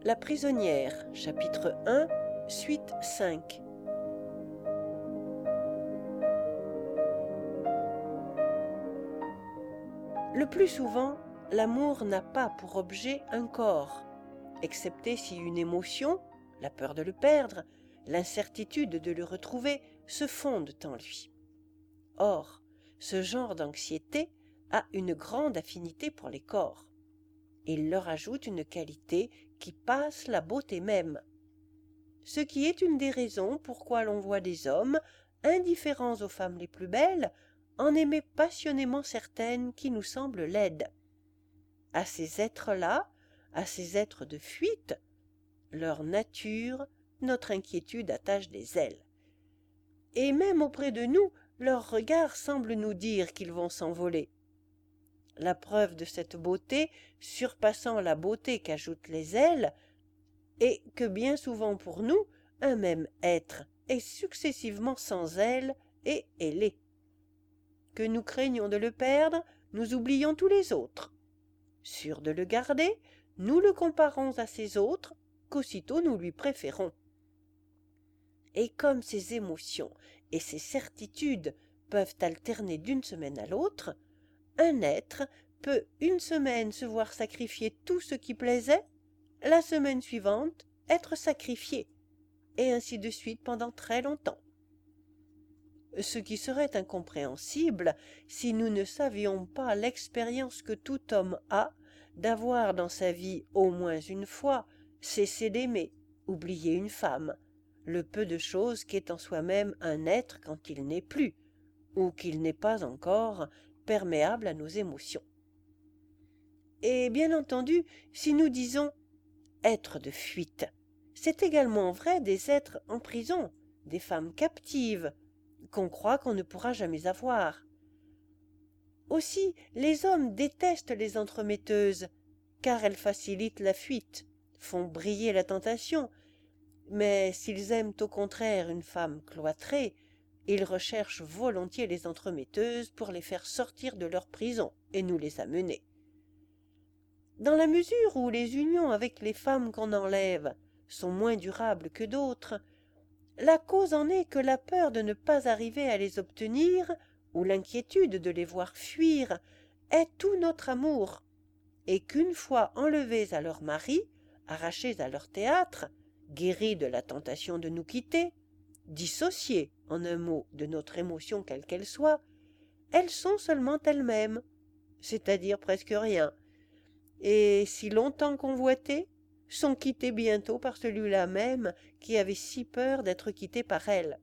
La prisonnière, chapitre 1, suite 5. Le plus souvent, l'amour n'a pas pour objet un corps, excepté si une émotion, la peur de le perdre, l'incertitude de le retrouver, se fondent en lui. Or, ce genre d'anxiété a une grande affinité pour les corps. Il leur ajoute une qualité qui passe la beauté même. Ce qui est une des raisons pourquoi l'on voit des hommes, indifférents aux femmes les plus belles, en aimer passionnément certaines qui nous semblent laides. À ces êtres-là, à ces êtres de fuite, leur nature, notre inquiétude attache des ailes. Et même auprès de nous, leur regard semble nous dire qu'ils vont s'envoler. La preuve de cette beauté, surpassant la beauté qu'ajoutent les ailes, est que bien souvent pour nous, un même être est successivement sans ailes et ailé. Que nous craignons de le perdre, nous oublions tous les autres. Sûrs de le garder, nous le comparons à ces autres, qu'aussitôt nous lui préférons. Et comme ces émotions et ces certitudes peuvent alterner d'une semaine à l'autre, un être peut une semaine se voir sacrifier tout ce qui plaisait, la semaine suivante être sacrifié, et ainsi de suite pendant très longtemps. Ce qui serait incompréhensible si nous ne savions pas l'expérience que tout homme a d'avoir dans sa vie au moins une fois cessé d'aimer, oublié une femme, le peu de chose qu'est en soi-même un être quand il n'est plus, ou qu'il n'est pas encore perméable à nos émotions. Et bien entendu, si nous disons êtres de fuite, c'est également vrai des êtres en prison, des femmes captives, qu'on croit qu'on ne pourra jamais avoir. Aussi, les hommes détestent les entremetteuses, car elles facilitent la fuite, font briller la tentation, mais s'ils aiment au contraire une femme cloîtrée, ils recherchent volontiers les entremetteuses pour les faire sortir de leur prison et nous les amener. Dans la mesure où les unions avec les femmes qu'on enlève sont moins durables que d'autres, la cause en est que la peur de ne pas arriver à les obtenir, ou l'inquiétude de les voir fuir, est tout notre amour, et qu'une fois enlevées à leur mari, arrachées à leur théâtre, guéries de la tentation de nous quitter, dissociées, en un mot, de notre émotion quelle qu'elle soit, elles sont seulement elles-mêmes, c'est-à-dire presque rien, et si longtemps convoitées, sont quittées bientôt par celui-là même qui avait si peur d'être quitté par elles.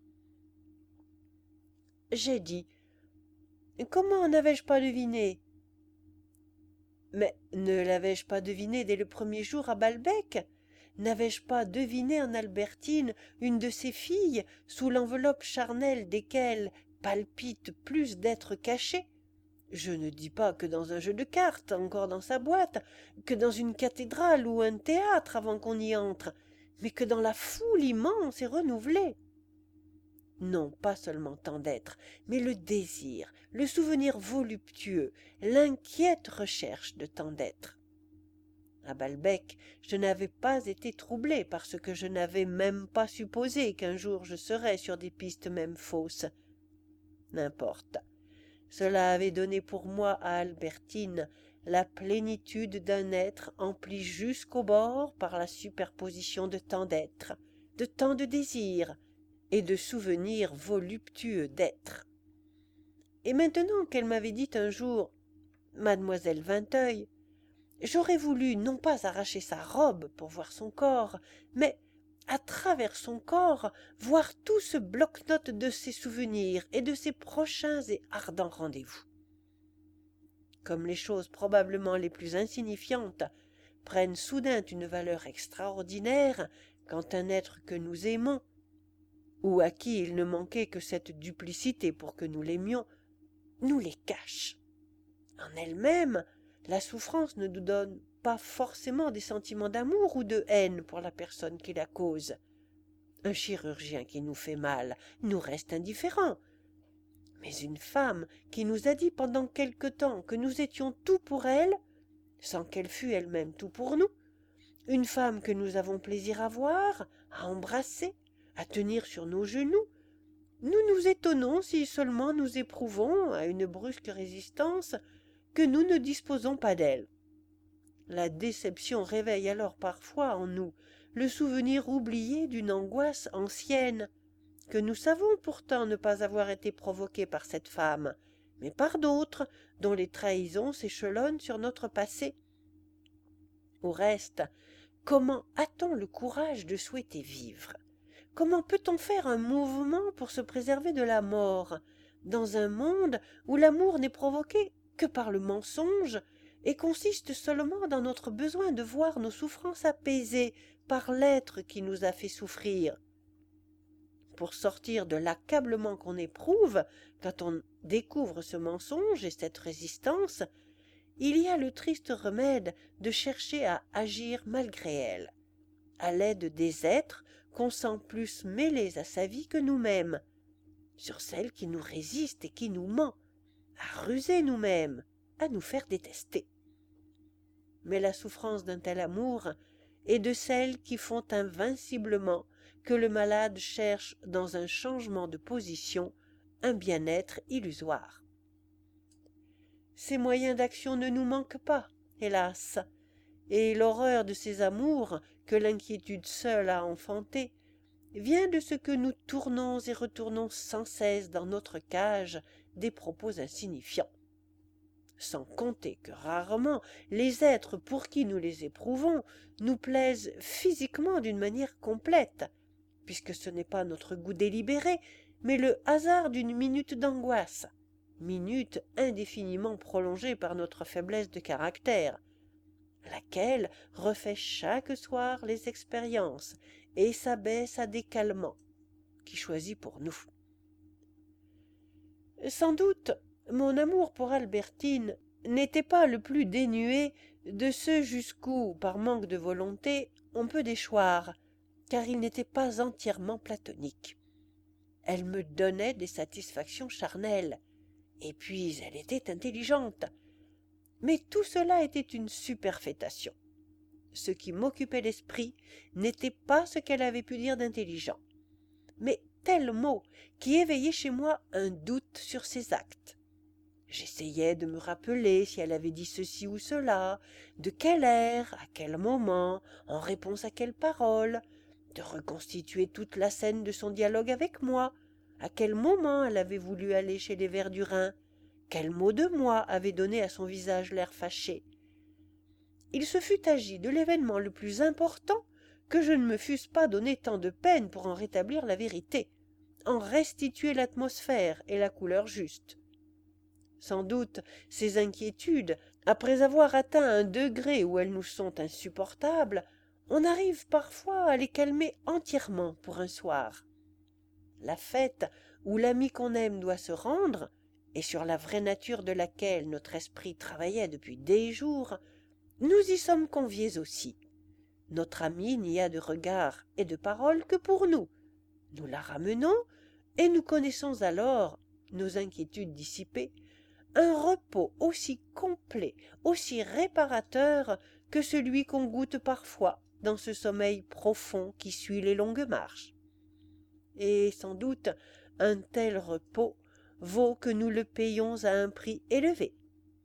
J'ai dit, comment n'avais-je pas deviné? Mais ne l'avais-je pas deviné dès le premier jour à Balbec? N'avais-je pas deviné en Albertine une de ces filles sous l'enveloppe charnelle desquelles palpitent plus d'êtres cachés? Je ne dis pas que dans un jeu de cartes, encore dans sa boîte, que dans une cathédrale ou un théâtre avant qu'on y entre, mais que dans la foule immense et renouvelée. Non, pas seulement tant d'êtres, mais le désir, le souvenir voluptueux, l'inquiète recherche de tant d'êtres. À Balbec, je n'avais pas été troublé parce que je n'avais même pas supposé qu'un jour je serais sur des pistes même fausses. N'importe. Cela avait donné pour moi à Albertine la plénitude d'un être empli jusqu'au bord par la superposition de tant d'êtres, de tant de désirs et de souvenirs voluptueux d'êtres. Et maintenant qu'elle m'avait dit un jour « Mademoiselle Vinteuil », j'aurais voulu non pas arracher sa robe pour voir son corps, mais à travers son corps, voir tout ce bloc-notes de ses souvenirs et de ses prochains et ardents rendez-vous. Comme les choses probablement les plus insignifiantes prennent soudain une valeur extraordinaire quand un être que nous aimons, ou à qui il ne manquait que cette duplicité pour que nous l'aimions, nous les cache. En elle-même, la souffrance ne nous donne pas forcément des sentiments d'amour ou de haine pour la personne qui la cause. Un chirurgien qui nous fait mal nous reste indifférent. Mais une femme qui nous a dit pendant quelque temps que nous étions tout pour elle, sans qu'elle fût elle-même tout pour nous, une femme que nous avons plaisir à voir, à embrasser, à tenir sur nos genoux. Nous nous étonnons si seulement nous éprouvons, à une brusque résistance, que nous ne disposons pas d'elle. La déception réveille alors parfois en nous le souvenir oublié d'une angoisse ancienne, que nous savons pourtant ne pas avoir été provoquée par cette femme, mais par d'autres, dont les trahisons s'échelonnent sur notre passé. Au reste, comment a-t-on le courage de souhaiter vivre? Comment peut-on faire un mouvement pour se préserver de la mort, dans un monde où l'amour n'est provoqué que par le mensonge, et consiste seulement dans notre besoin de voir nos souffrances apaisées par l'être qui nous a fait souffrir? Pour sortir de l'accablement qu'on éprouve quand on découvre ce mensonge et cette résistance, il y a le triste remède de chercher à agir malgré elle, à l'aide des êtres qu'on sent plus mêlés à sa vie que nous-mêmes, sur celle qui nous résiste et qui nous ment, à ruser nous-mêmes, à nous faire détester. Mais la souffrance d'un tel amour est de celles qui font invinciblement que le malade cherche dans un changement de position un bien-être illusoire. Ces moyens d'action ne nous manquent pas, hélas, et l'horreur de ces amours que l'inquiétude seule a enfantés vient de ce que nous tournons et retournons sans cesse dans notre cage des propos insignifiants. Sans compter que rarement les êtres pour qui nous les éprouvons nous plaisent physiquement d'une manière complète, puisque ce n'est pas notre goût délibéré, mais le hasard d'une minute d'angoisse, minute indéfiniment prolongée par notre faiblesse de caractère, laquelle refait chaque soir les expériences et s'abaisse à des calmants qui choisit pour nous. Sans doute, mon amour pour Albertine n'était pas le plus dénué de ce jusqu'où, par manque de volonté, on peut déchoir, car il n'était pas entièrement platonique. Elle me donnait des satisfactions charnelles, et puis elle était intelligente. Mais tout cela était une superfétation. Ce qui m'occupait l'esprit n'était pas ce qu'elle avait pu dire d'intelligent, mais tel mot qui éveillait chez moi un doute sur ses actes. J'essayais de me rappeler si elle avait dit ceci ou cela, de quel air, à quel moment, en réponse à quelle parole, de reconstituer toute la scène de son dialogue avec moi, à quel moment elle avait voulu aller chez les Verdurin, quel mot de moi avait donné à son visage l'air fâché. Il se fût agi de l'événement le plus important que je ne me fusse pas donné tant de peine pour en rétablir la vérité, en restituer l'atmosphère et la couleur juste. Sans doute, ces inquiétudes, après avoir atteint un degré où elles nous sont insupportables, on arrive parfois à les calmer entièrement pour un soir. La fête où l'ami qu'on aime doit se rendre, et sur la vraie nature de laquelle notre esprit travaillait depuis des jours, nous y sommes conviés aussi. Notre ami n'y a de regard et de parole que pour nous. Nous la ramenons, et nous connaissons alors, nos inquiétudes dissipées, un repos aussi complet, aussi réparateur que celui qu'on goûte parfois dans ce sommeil profond qui suit les longues marches. Et sans doute un tel repos vaut que nous le payions à un prix élevé.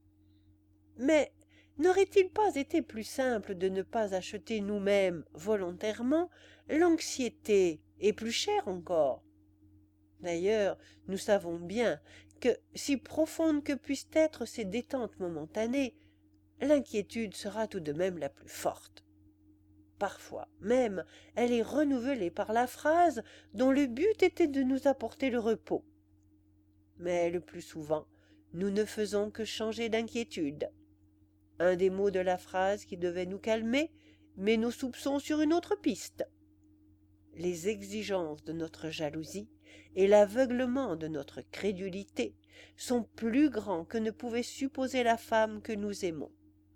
Mais n'aurait-il pas été plus simple de ne pas acheter nous-mêmes volontairement l'anxiété, et plus cher encore? D'ailleurs, nous savons bien que, si profondes que puissent être ces détentes momentanées, l'inquiétude sera tout de même la plus forte. Parfois même, elle est renouvelée par la phrase dont le but était de nous apporter le repos. Mais le plus souvent, nous ne faisons que changer d'inquiétude. Un des mots de la phrase qui devait nous calmer met nos soupçons sur une autre piste. Les exigences de notre jalousie et l'aveuglement de notre crédulité sont plus grands que ne pouvait supposer la femme que nous aimons.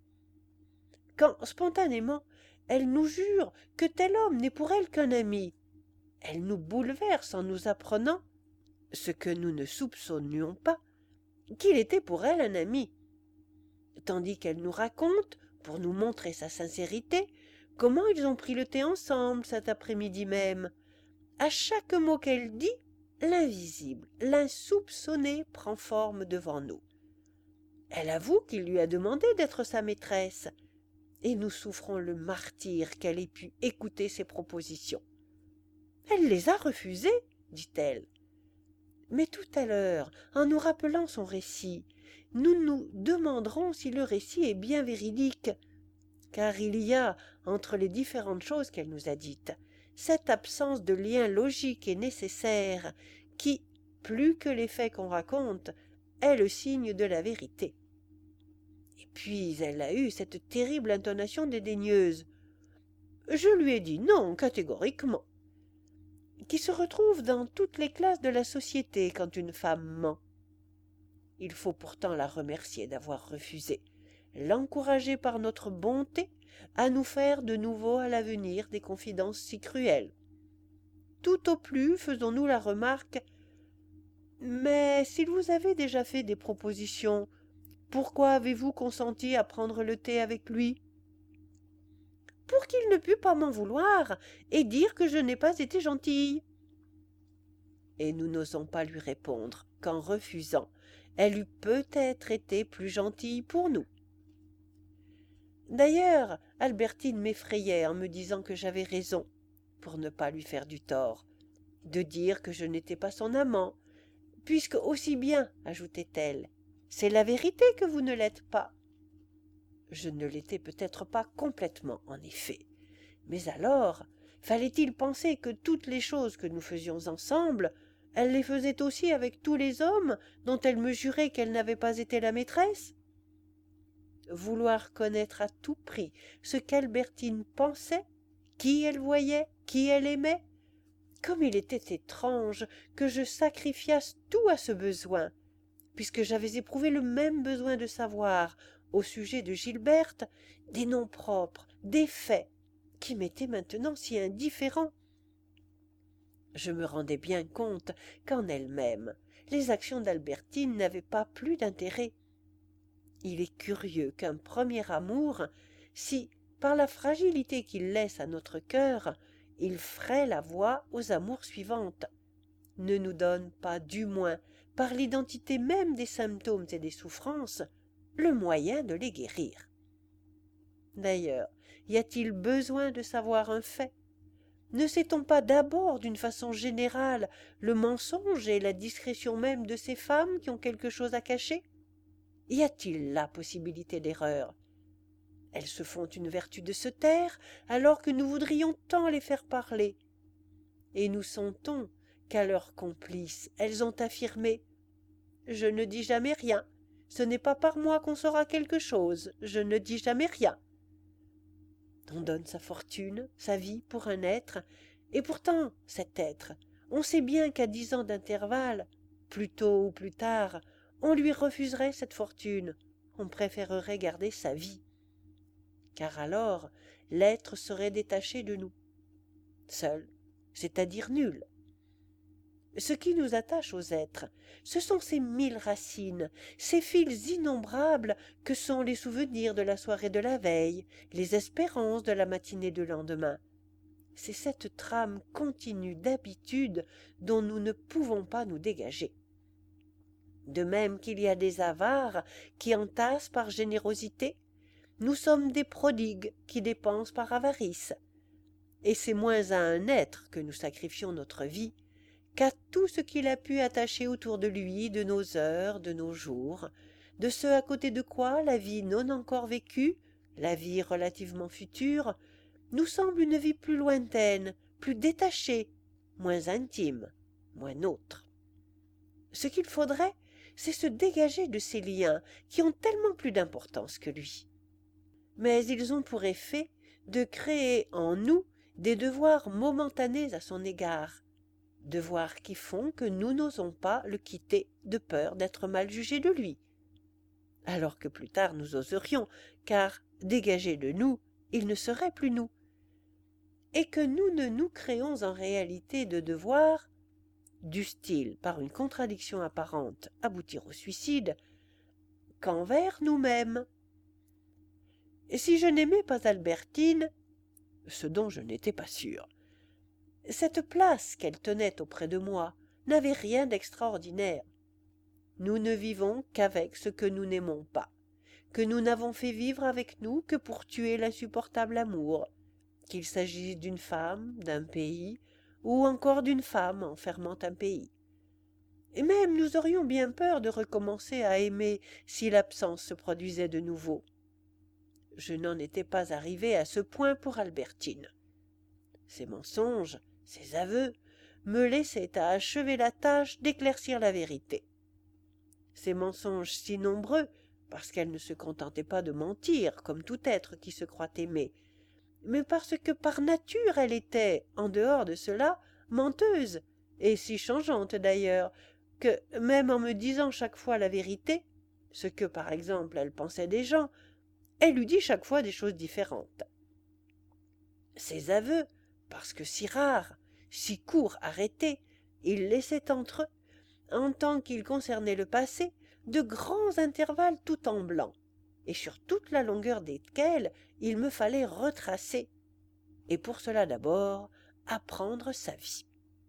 Quand, spontanément, elle nous jure que tel homme n'est pour elle qu'un ami, elle nous bouleverse en nous apprenant, ce que nous ne soupçonnions pas, qu'il était pour elle un ami, tandis qu'elle nous raconte, pour nous montrer sa sincérité, Comment ils ont pris le thé ensemble cet après-midi même? À chaque mot qu'elle dit, l'invisible, l'insoupçonné prend forme devant nous. Elle avoue qu'il lui a demandé d'être sa maîtresse, et nous souffrons le martyre qu'elle ait pu écouter ses propositions. Elle les a refusées, dit-elle. Mais tout à l'heure, en nous rappelant son récit, nous nous demanderons si le récit est bien véridique, car il y a, entre les différentes choses qu'elle nous a dites, cette absence de lien logique et nécessaire qui, plus que les faits qu'on raconte, est le signe de la vérité. Et puis elle a eu cette terrible intonation dédaigneuse. Je lui ai dit non catégoriquement, qui se retrouve dans toutes les classes de la société quand une femme ment. Il faut pourtant la remercier d'avoir refusé, l'encourager par notre bonté à nous faire de nouveau à l'avenir des confidences si cruelles. Tout au plus faisons-nous la remarque: mais s'il vous avait déjà fait des propositions, pourquoi avez-vous consenti à prendre le thé avec lui? Pour qu'il ne pût pas m'en vouloir et dire que je n'ai pas été gentille. Et nous n'osons pas lui répondre qu'en refusant, elle eût peut-être été plus gentille pour nous. D'ailleurs, Albertine m'effrayait en me disant que j'avais raison, pour ne pas lui faire du tort, de dire que je n'étais pas son amant, puisque aussi bien, ajoutait-elle, c'est la vérité que vous ne l'êtes pas. Je ne l'étais peut-être pas complètement, en effet. Mais alors, fallait-il penser que toutes les choses que nous faisions ensemble, elle les faisait aussi avec tous les hommes dont elle me jurait qu'elle n'avait pas été la maîtresse? Vouloir connaître à tout prix ce qu'Albertine pensait, qui elle voyait, qui elle aimait, comme il était étrange que je sacrifiasse tout à ce besoin, puisque j'avais éprouvé le même besoin de savoir, au sujet de Gilberte, des noms propres, des faits, qui m'étaient maintenant si indifférents. Je me rendais bien compte qu'en elle-même, les actions d'Albertine n'avaient pas plus d'intérêt. Il est curieux qu'un premier amour, si, par la fragilité qu'il laisse à notre cœur, il fraie la voie aux amours suivantes, ne nous donne pas, du moins, par l'identité même des symptômes et des souffrances, le moyen de les guérir. D'ailleurs, y a-t-il besoin de savoir un fait? Ne sait-on pas d'abord, d'une façon générale, le mensonge et la discrétion même de ces femmes qui ont quelque chose à cacher? Y a-t-il là possibilité d'erreur? Elles se font une vertu de se taire, alors que nous voudrions tant les faire parler. Et nous sentons qu'à leurs complices, elles ont affirmé: je ne dis jamais rien, ce n'est pas par moi qu'on saura quelque chose, je ne dis jamais rien. On donne sa fortune, sa vie pour un être, et pourtant cet être, on sait bien qu'à 10 ans d'intervalle, plus tôt ou plus tard, on lui refuserait cette fortune, on préférerait garder sa vie. Car alors l'être serait détaché de nous, seul, c'est-à-dire nul. Ce qui nous attache aux êtres, ce sont ces 1000 racines, ces fils innombrables que sont les souvenirs de la soirée de la veille, les espérances de la matinée du lendemain. C'est cette trame continue d'habitude dont nous ne pouvons pas nous dégager. De même qu'il y a des avares qui entassent par générosité, nous sommes des prodigues qui dépensent par avarice. Et c'est moins à un être que nous sacrifions notre vie qu'à tout ce qu'il a pu attacher autour de lui de nos heures, de nos jours, de ce à côté de quoi la vie non encore vécue, la vie relativement future, nous semble une vie plus lointaine, plus détachée, moins intime, moins nôtre. Ce qu'il faudrait, c'est se dégager de ces liens qui ont tellement plus d'importance que lui. Mais ils ont pour effet de créer en nous des devoirs momentanés à son égard, devoirs qui font que nous n'osons pas le quitter de peur d'être mal jugés de lui, alors que plus tard nous oserions, car dégagé de nous, il ne serait plus nous, et que nous ne nous créons en réalité de devoirs, dussent-ils, par une contradiction apparente, aboutir au suicide, qu'envers nous-mêmes. Et si je n'aimais pas Albertine, ce dont je n'étais pas sûr. Cette place qu'elle tenait auprès de moi n'avait rien d'extraordinaire. Nous ne vivons qu'avec ce que nous n'aimons pas, que nous n'avons fait vivre avec nous que pour tuer l'insupportable amour, qu'il s'agisse d'une femme, d'un pays, ou encore d'une femme enfermant un pays. Et même nous aurions bien peur de recommencer à aimer si l'absence se produisait de nouveau. Je n'en étais pas arrivé à ce point pour Albertine. Ses mensonges, ses aveux, me laissaient à achever la tâche d'éclaircir la vérité. Ces mensonges si nombreux, parce qu'elle ne se contentait pas de mentir, comme tout être qui se croit aimé, mais parce que par nature elle était, en dehors de cela, menteuse, et si changeante d'ailleurs, que, même en me disant chaque fois la vérité, ce que par exemple elle pensait des gens, elle eût dit chaque fois des choses différentes. Ces aveux, parce que si rares, si courts arrêtés, ils laissaient entre eux, en tant qu'ils concernaient le passé, de grands intervalles tout en blanc, et sur toute la longueur desquels il me fallait retracer, et pour cela d'abord apprendre sa vie.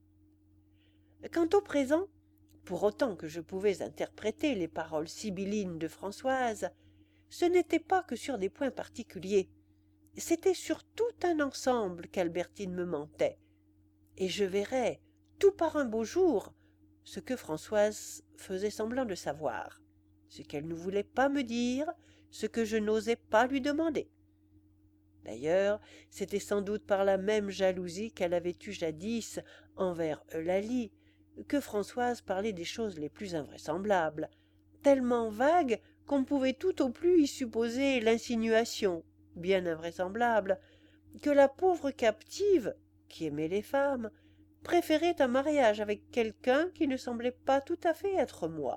Quant au présent, pour autant que je pouvais interpréter les paroles sibyllines de Françoise, ce n'était pas que sur des points particuliers, c'était sur tout un ensemble qu'Albertine me mentait, et je verrais, tout par un beau jour, ce que Françoise faisait semblant de savoir, ce qu'elle ne voulait pas me dire, ce que je n'osais pas lui demander. D'ailleurs, c'était sans doute par la même jalousie qu'elle avait eue jadis envers Eulalie, que Françoise parlait des choses les plus invraisemblables, tellement vagues qu'on pouvait tout au plus y supposer l'insinuation, bien invraisemblable, que la pauvre captive, qui aimait les femmes, préférait un mariage avec quelqu'un qui ne semblait pas tout à fait être moi.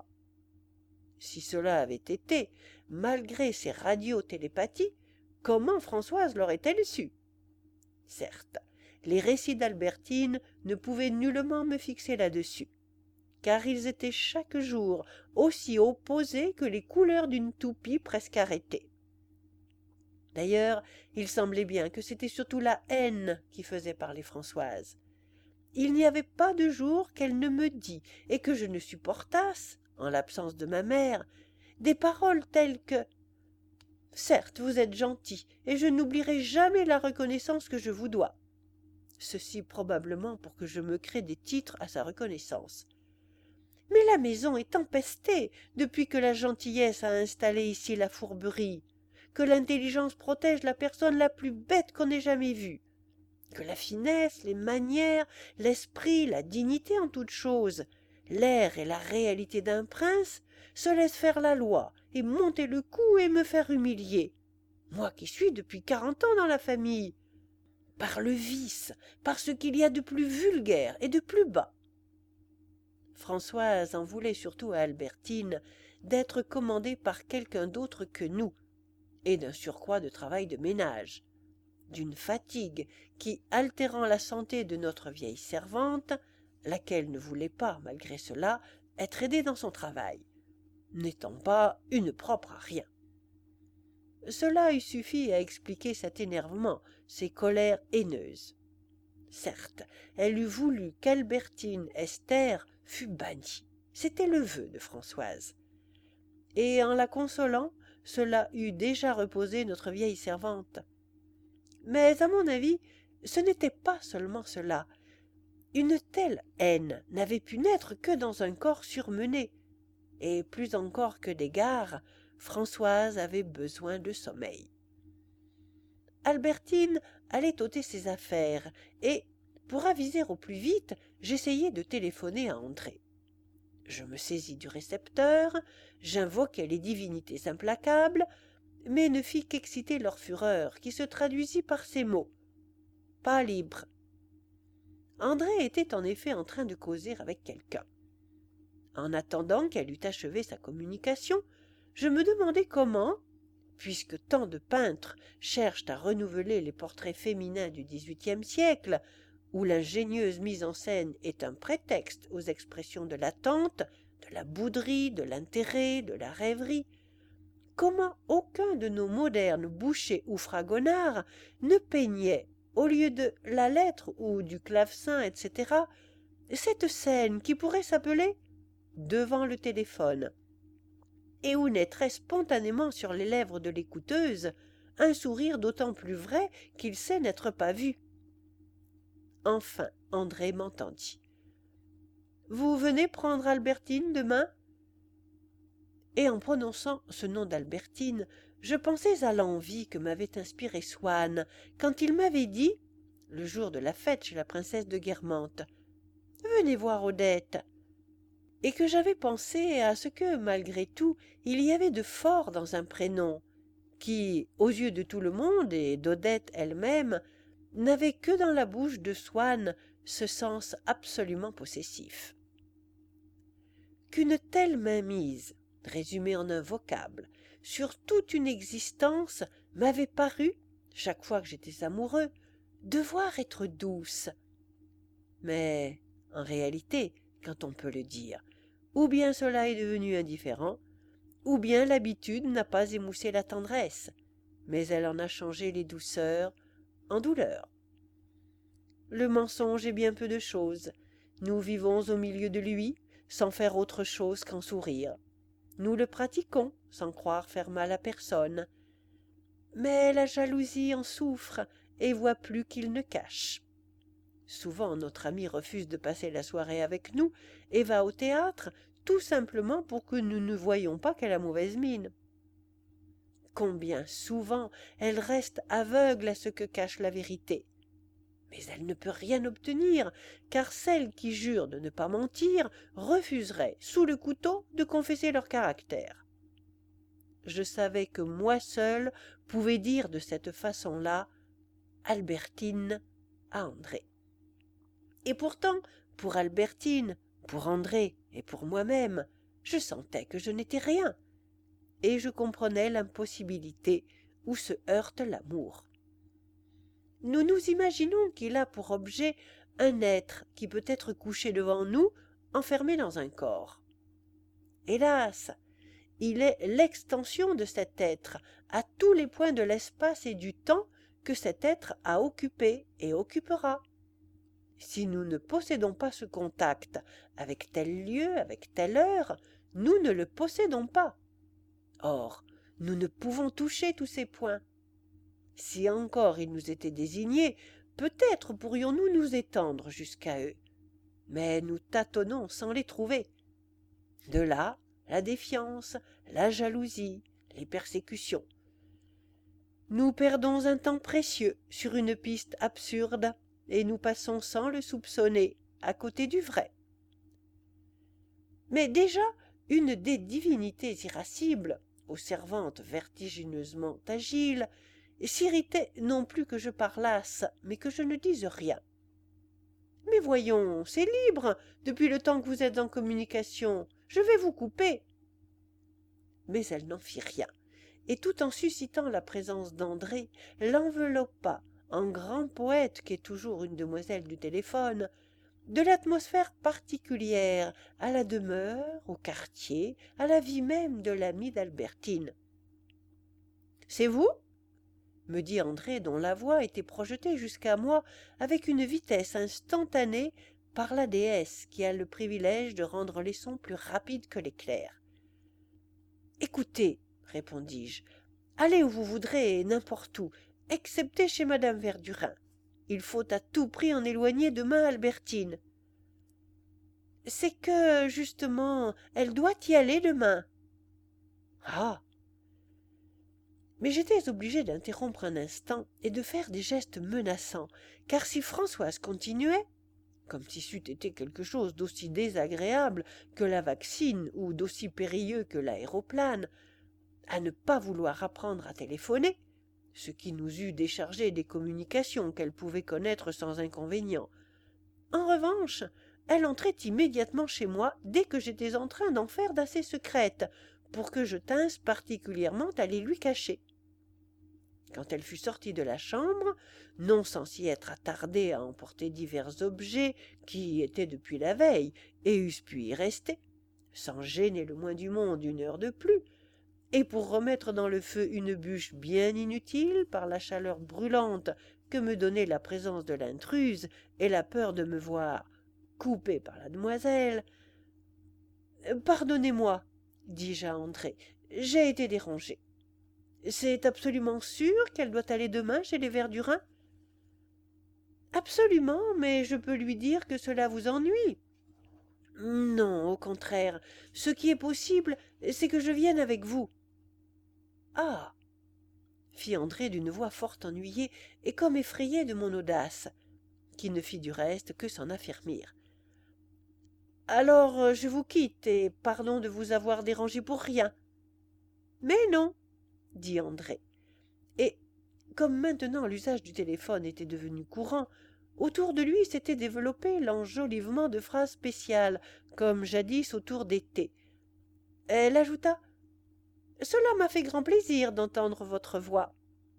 Si cela avait été, malgré ses radiotélépathies, comment Françoise l'aurait-elle su? Certes, les récits d'Albertine ne pouvaient nullement me fixer là-dessus, car ils étaient chaque jour aussi opposés que les couleurs d'une toupie presque arrêtée. D'ailleurs, il semblait bien que c'était surtout la haine qui faisait parler Françoise. Il n'y avait pas de jour qu'elle ne me dît et que je ne supportasse, en l'absence de ma mère, des paroles telles que « Certes, vous êtes gentil, et je n'oublierai jamais la reconnaissance que je vous dois. » Ceci probablement pour que je me crée des titres à sa reconnaissance. « Mais la maison est empestée depuis que la gentillesse a installé ici la fourberie, que l'intelligence protège la personne la plus bête qu'on ait jamais vue, que la finesse, les manières, l'esprit, la dignité en toutes choses, l'air et la réalité d'un prince se laissent faire la loi et monter le cou et me faire humilier, moi qui suis depuis 40 ans dans la famille, par le vice, par ce qu'il y a de plus vulgaire et de plus bas. » Françoise en voulait surtout à Albertine d'être commandée par quelqu'un d'autre que nous, et d'un surcroît de travail de ménage, d'une fatigue qui, altérant la santé de notre vieille servante, laquelle ne voulait pas, malgré cela, être aidée dans son travail, n'étant pas une propre à rien. Cela eût suffi à expliquer cet énervement, ces colères haineuses. Certes, elle eût voulu qu'Albertine Esther fût bannie. C'était le vœu de Françoise. Et en la consolant, cela eût déjà reposé notre vieille servante. Mais, à mon avis, ce n'était pas seulement cela. Une telle haine n'avait pu naître que dans un corps surmené, et plus encore que d'égards, Françoise avait besoin de sommeil. Albertine allait ôter ses affaires, et, pour aviser au plus vite, j'essayai de téléphoner à André. Je me saisis du récepteur, j'invoquai les divinités implacables, mais ne fis qu'exciter leur fureur, qui se traduisit par ces mots. « Pas libre. » André était en effet en train de causer avec quelqu'un. En attendant qu'elle eût achevé sa communication, je me demandai comment, puisque tant de peintres cherchent à renouveler les portraits féminins du XVIIIe siècle, où l'ingénieuse mise en scène est un prétexte aux expressions de l'attente, de la bouderie, de l'intérêt, de la rêverie, comment aucun de nos modernes Boucher ou Fragonard ne peignait, au lieu de la lettre ou du clavecin, etc., cette scène qui pourrait s'appeler devant le téléphone, et où naîtrait spontanément sur les lèvres de l'écouteuse un sourire d'autant plus vrai qu'il sait n'être pas vu. Enfin, André m'entendit. « Vous venez prendre Albertine demain ?» Et en prononçant ce nom d'Albertine, je pensais à l'envie que m'avait inspirée Swann quand il m'avait dit, le jour de la fête chez la princesse de Guermantes, « Venez voir Odette », et que j'avais pensé à ce que, malgré tout, il y avait de fort dans un prénom, qui, aux yeux de tout le monde et d'Odette elle-même, n'avait que dans la bouche de Swann ce sens absolument possessif. Qu'une telle mainmise, résumée en un vocable, sur toute une existence m'avait paru, chaque fois que j'étais amoureux, devoir être douce. Mais, en réalité, quand on peut le dire, ou bien cela est devenu indifférent, ou bien l'habitude n'a pas émoussé la tendresse, mais elle en a changé les douceurs en douleurs. Le mensonge est bien peu de chose. Nous vivons au milieu de lui, sans faire autre chose qu'en sourire. Nous le pratiquons, sans croire faire mal à personne. Mais la jalousie en souffre et voit plus qu'il ne cache. Souvent notre ami refuse de passer la soirée avec nous et va au théâtre, tout simplement pour que nous ne voyions pas qu'elle a mauvaise mine. Combien souvent elle reste aveugle à ce que cache la vérité. Mais elle ne peut rien obtenir, car celles qui jurent de ne pas mentir refuseraient, sous le couteau, de confesser leur caractère. Je savais que moi seul pouvais dire de cette façon-là « Albertine » à André. Et pourtant, pour Albertine, pour André et pour moi-même, je sentais que je n'étais rien, et je comprenais l'impossibilité où se heurte l'amour. Nous nous imaginons qu'il a pour objet un être qui peut être couché devant nous, enfermé dans un corps. Hélas, il est l'extension de cet être à tous les points de l'espace et du temps que cet être a occupé et occupera. Si nous ne possédons pas ce contact avec tel lieu, avec telle heure, nous ne le possédons pas. Or, nous ne pouvons toucher tous ces points. Si encore ils nous étaient désignés, peut-être pourrions-nous nous étendre jusqu'à eux. Mais nous tâtonnons sans les trouver. De là, la défiance, la jalousie, les persécutions. Nous perdons un temps précieux sur une piste absurde, et nous passons sans le soupçonner à côté du vrai. Mais déjà, une des divinités irascibles, aux servantes vertigineusement agiles, s'irritait non plus que je parlasse, mais que je ne dise rien. « Mais voyons, c'est libre, depuis le temps que vous êtes en communication, je vais vous couper. » Mais elle n'en fit rien, et tout en suscitant la présence d'André, l'enveloppa, en grand poète qu'est toujours une demoiselle du téléphone, de l'atmosphère particulière à la demeure, au quartier, à la vie même de l'ami d'Albertine. « C'est vous ?» me dit André, dont la voix était projetée jusqu'à moi avec une vitesse instantanée par la déesse qui a le privilège de rendre les sons plus rapides que l'éclair. « Écoutez, répondis-je, allez où vous voudrez et n'importe où, excepté chez madame Verdurin. Il faut à tout prix en éloigner demain Albertine. »« C'est que, justement, elle doit y aller demain. »« Ah !» Mais j'étais obligé d'interrompre un instant et de faire des gestes menaçants, car si Françoise continuait, comme si c'eût été quelque chose d'aussi désagréable que la vaccine ou d'aussi périlleux que l'aéroplane, à ne pas vouloir apprendre à téléphoner, ce qui nous eût déchargé des communications qu'elle pouvait connaître sans inconvénient. En revanche, elle entrait immédiatement chez moi dès que j'étais en train d'en faire d'assez secrètes, pour que je tinsse particulièrement à les lui cacher. Quand elle fut sortie de la chambre, non sans s'y être attardée à emporter divers objets qui y étaient depuis la veille et eussent pu y rester, sans gêner le moins du monde une heure de plus, et pour remettre dans le feu une bûche bien inutile par la chaleur brûlante que me donnait la présence de l'intruse et la peur de me voir coupé par la demoiselle. Pardonnez-moi, dis-je à André, j'ai été dérangé. C'est absolument sûr qu'elle doit aller demain chez les Verdurin? Absolument, mais je peux lui dire que cela vous ennuie. Non, au contraire, ce qui est possible, c'est que je vienne avec vous. Ah, fit André d'une voix fort ennuyée et comme effrayé de mon audace, qui ne fit du reste que s'en affermir. Alors je vous quitte, et pardon de vous avoir dérangé pour rien. Mais non, dit André. Et comme maintenant l'usage du téléphone était devenu courant, autour de lui s'était développé l'enjolivement de phrases spéciales, comme jadis autour des thés. Elle ajouta « Cela m'a fait grand plaisir d'entendre votre voix. »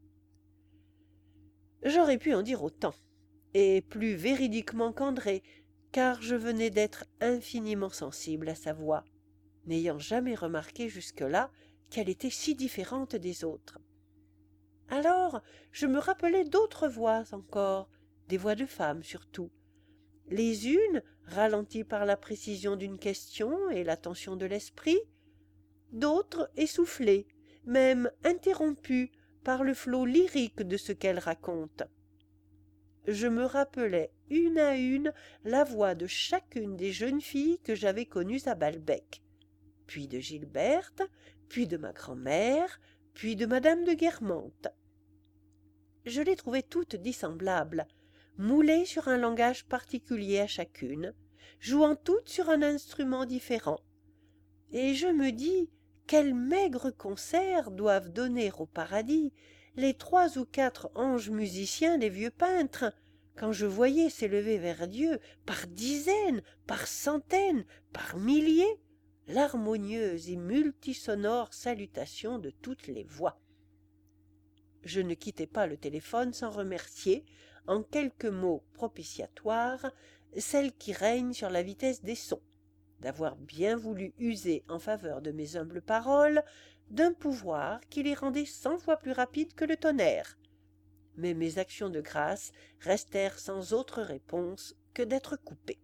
J'aurais pu en dire autant, et plus véridiquement qu'André, car je venais d'être infiniment sensible à sa voix, n'ayant jamais remarqué jusque-là qu'elle était si différente des autres. Alors je me rappelai d'autres voix encore, des voix de femmes surtout. Les unes ralenties par la précision d'une question et l'attention de l'esprit, d'autres essoufflées, même interrompues par le flot lyrique de ce qu'elles racontent. Je me rappelais une à une la voix de chacune des jeunes filles que j'avais connues à Balbec, puis de Gilberte, puis de ma grand-mère, puis de madame de Guermantes. Je les trouvais toutes dissemblables, moulées sur un langage particulier à chacune, jouant toutes sur un instrument différent. Et je me dis, quel maigre concert doivent donner au paradis les 3 ou 4 anges musiciens des vieux peintres, quand je voyais s'élever vers Dieu, par dizaines, par centaines, par milliers, l'harmonieuse et multisonore salutation de toutes les voix. Je ne quittai pas le téléphone sans remercier, en quelques mots propitiatoires, celle qui règne sur la vitesse des sons, d'avoir bien voulu user en faveur de mes humbles paroles d'un pouvoir qui les rendait 100 fois plus rapides que le tonnerre. Mais mes actions de grâce restèrent sans autre réponse que d'être coupées.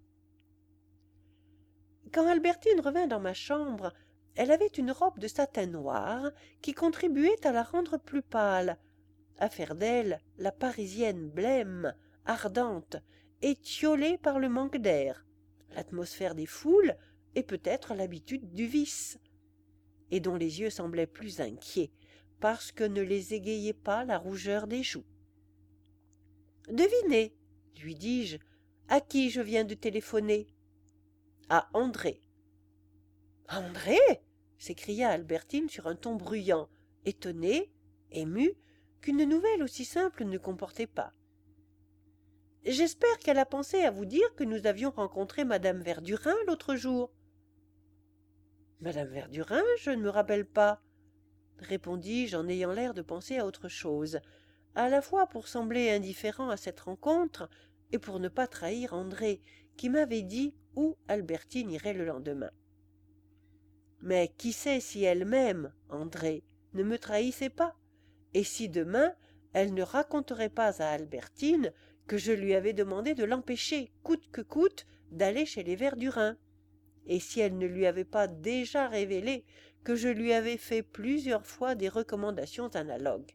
Quand Albertine revint dans ma chambre, elle avait une robe de satin noir qui contribuait à la rendre plus pâle, à faire d'elle la Parisienne blême, ardente, étiolée par le manque d'air, l'atmosphère des foules et peut-être l'habitude du vice, et dont les yeux semblaient plus inquiets, parce que ne les égayait pas la rougeur des joues. « Devinez, lui dis-je, à qui je viens de téléphoner. »« À André. »« André » s'écria Albertine sur un ton bruyant, étonnée, émue, qu'une nouvelle aussi simple ne comportait pas. « J'espère qu'elle a pensé à vous dire que nous avions rencontré madame Verdurin l'autre jour. »« Madame Verdurin, je ne me rappelle pas, » répondis-je en ayant l'air de penser à autre chose, à la fois pour sembler indifférent à cette rencontre et pour ne pas trahir André, qui m'avait dit où Albertine irait le lendemain. Mais qui sait si elle-même, André, ne me trahissait pas, et si demain elle ne raconterait pas à Albertine que je lui avais demandé de l'empêcher, coûte que coûte, d'aller chez les Verdurin, et si elle ne lui avait pas déjà révélé que je lui avais fait plusieurs fois des recommandations analogues.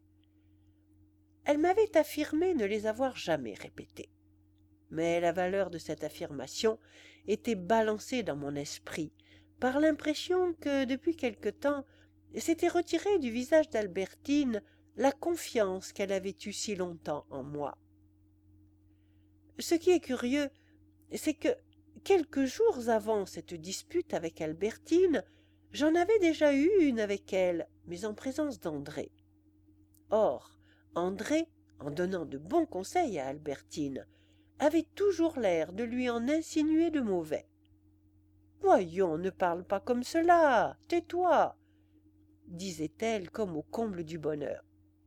Elle m'avait affirmé ne les avoir jamais répétées. Mais la valeur de cette affirmation était balancée dans mon esprit par l'impression que, depuis quelque temps, s'était retirée du visage d'Albertine la confiance qu'elle avait eue si longtemps en moi. Ce qui est curieux, c'est que, quelques jours avant cette dispute avec Albertine, j'en avais déjà eu une avec elle, mais en présence d'André. Or, André, en donnant de bons conseils à Albertine, avait toujours l'air de lui en insinuer de mauvais. « Voyons, ne parle pas comme cela, tais-toi » disait-elle comme au comble du bonheur.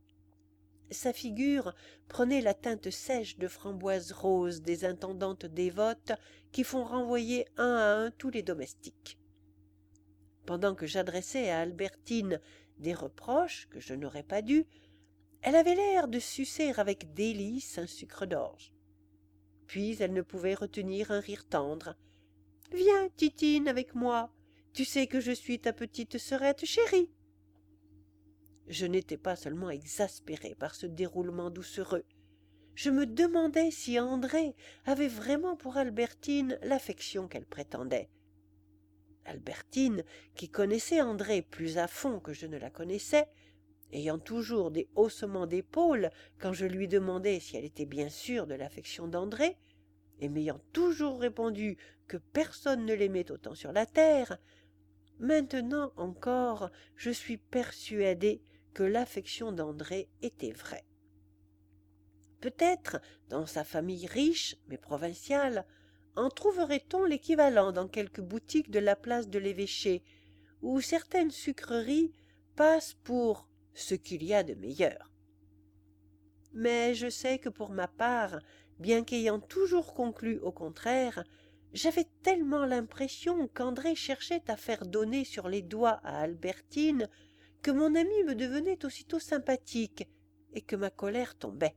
Sa figure prenait la teinte sèche de framboise rose des intendantes dévotes qui font renvoyer un à un tous les domestiques. Pendant que j'adressais à Albertine des reproches que je n'aurais pas dû, elle avait l'air de sucer avec délice un sucre d'orge. Puis elle ne pouvait retenir un rire tendre. « Viens, Titine, avec moi. Tu sais que je suis ta petite sœurette chérie. » Je n'étais pas seulement exaspéré par ce déroulement doucereux. Je me demandais si André avait vraiment pour Albertine l'affection qu'elle prétendait. Albertine, qui connaissait André plus à fond que je ne la connaissais, ayant toujours des haussements d'épaules quand je lui demandais si elle était bien sûre de l'affection d'André, et m'ayant toujours répondu que personne ne l'aimait autant sur la terre, maintenant encore je suis persuadé que l'affection d'André était vraie. Peut-être, dans sa famille riche, mais provinciale, en trouverait-on l'équivalent dans quelque boutique de la place de l'Évêché, où certaines sucreries passent pour ce qu'il y a de meilleur. Mais je sais que pour ma part, bien qu'ayant toujours conclu au contraire, j'avais tellement l'impression qu'André cherchait à faire donner sur les doigts à Albertine que mon ami me devenait aussitôt sympathique et que ma colère tombait.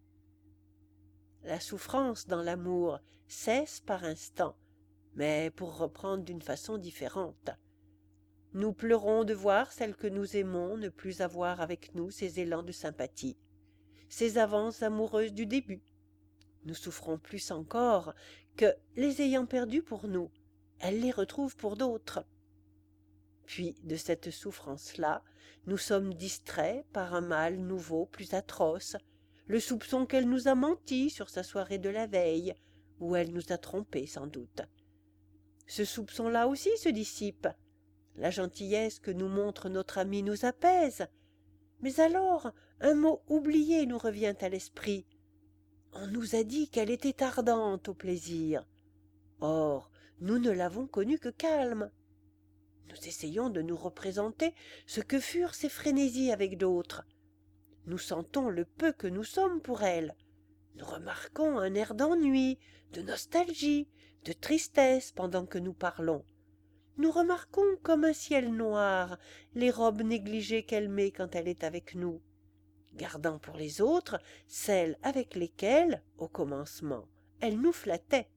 La souffrance dans l'amour cesse par instants, mais pour reprendre d'une façon différente. Nous pleurons de voir celle que nous aimons ne plus avoir avec nous ces élans de sympathie, ces avances amoureuses du début. Nous souffrons plus encore que, les ayant perdues pour nous, elle les retrouve pour d'autres. Puis, de cette souffrance-là, nous sommes distraits par un mal nouveau plus atroce, le soupçon qu'elle nous a menti sur sa soirée de la veille, où elle nous a trompés sans doute. Ce soupçon-là aussi se dissipe. La gentillesse que nous montre notre ami nous apaise. Mais alors, un mot oublié nous revient à l'esprit. On nous a dit qu'elle était ardente au plaisir. Or, nous ne l'avons connue que calme. Nous essayons de nous représenter ce que furent ses frénésies avec d'autres. Nous sentons le peu que nous sommes pour elle. Nous remarquons un air d'ennui, de nostalgie, de tristesse pendant que nous parlons. Nous remarquons comme un ciel noir les robes négligées qu'elle met quand elle est avec nous, gardant pour les autres celles avec lesquelles, au commencement, elle nous flattait.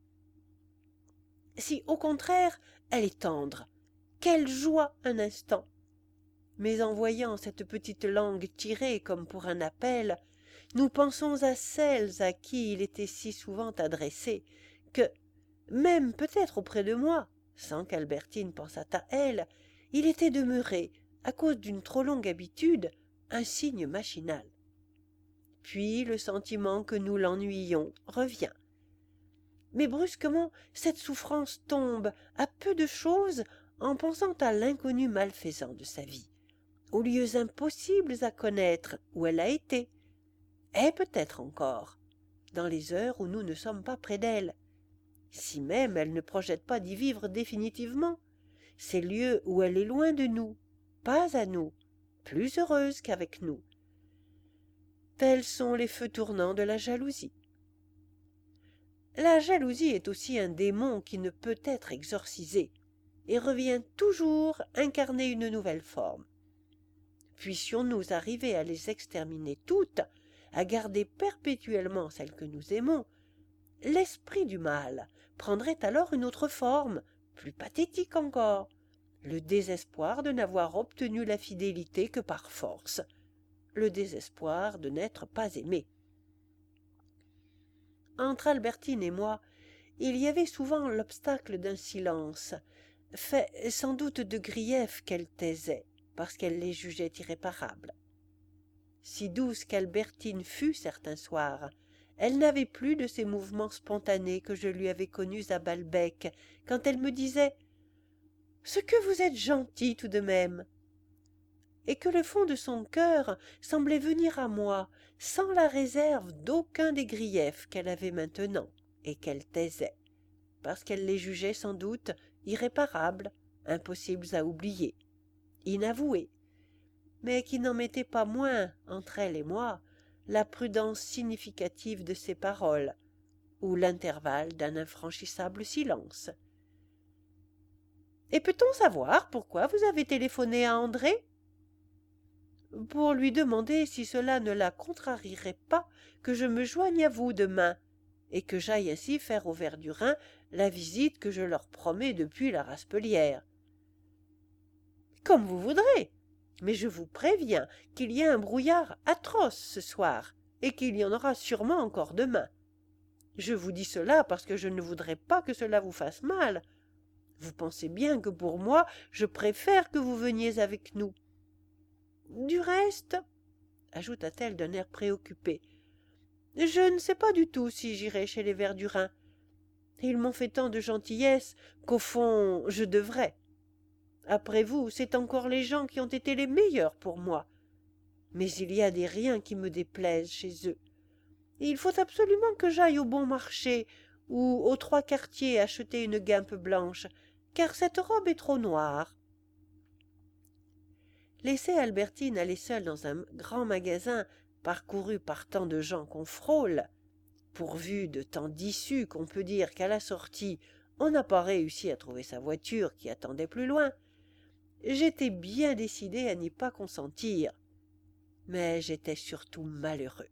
Si, au contraire, elle est tendre, quelle joie un instant! Mais en voyant cette petite langue tirée comme pour un appel, nous pensons à celles à qui il était si souvent adressé, que, même peut-être auprès de moi, sans qu'Albertine pensât à elle, il était demeuré, à cause d'une trop longue habitude, un signe machinal. Puis le sentiment que nous l'ennuyions revient. Mais brusquement, cette souffrance tombe à peu de choses en pensant à l'inconnu malfaisant de sa vie, aux lieux impossibles à connaître où elle a été, et peut-être encore, dans les heures où nous ne sommes pas près d'elle, si même elle ne projette pas d'y vivre définitivement, ces lieux où elle est loin de nous, pas à nous, plus heureuse qu'avec nous. Tels sont les feux tournants de la jalousie. La jalousie est aussi un démon qui ne peut être exorcisé, et revient toujours incarner une nouvelle forme. Puissions-nous arriver à les exterminer toutes, à garder perpétuellement celles que nous aimons, l'esprit du mal prendrait alors une autre forme, plus pathétique encore, le désespoir de n'avoir obtenu la fidélité que par force, le désespoir de n'être pas aimé. Entre Albertine et moi, il y avait souvent l'obstacle d'un silence, fait sans doute de griefs qu'elle taisait, parce qu'elle les jugeait irréparables. Si douce qu'Albertine fut certains soirs, elle n'avait plus de ces mouvements spontanés que je lui avais connus à Balbec, quand elle me disait « Ce que vous êtes gentil tout de même !» et que le fond de son cœur semblait venir à moi, sans la réserve d'aucun des griefs qu'elle avait maintenant, et qu'elle taisait, parce qu'elle les jugeait sans doute irréparables, impossibles à oublier, inavoués, mais qui n'en mettaient pas moins, entre elle et moi, la prudence significative de ses paroles, ou l'intervalle d'un infranchissable silence. « Et peut-on savoir pourquoi vous avez téléphoné à André ?» pour lui demander si cela ne la contrarierait pas que je me joigne à vous demain, et que j'aille ainsi faire aux Verdurins la visite que je leur promets depuis la Raspelière. Comme vous voudrez, mais je vous préviens qu'il y a un brouillard atroce ce soir, et qu'il y en aura sûrement encore demain. Je vous dis cela parce que je ne voudrais pas que cela vous fasse mal. Vous pensez bien que pour moi, je préfère que vous veniez avec nous. Du reste, ajouta-t-elle d'un air préoccupé, je ne sais pas du tout si j'irai chez les Verdurins. Ils m'ont fait tant de gentillesses qu'au fond, je devrais. Après vous, c'est encore les gens qui ont été les meilleurs pour moi. Mais il y a des riens qui me déplaisent chez eux. Il faut absolument que j'aille au bon marché ou aux trois quartiers acheter une guimpe blanche, car cette robe est trop noire. Laisser Albertine aller seule dans un grand magasin parcouru par tant de gens qu'on frôle, pourvu de tant d'issues qu'on peut dire qu'à la sortie on n'a pas réussi à trouver sa voiture qui attendait plus loin, j'étais bien décidé à n'y pas consentir. Mais j'étais surtout malheureux.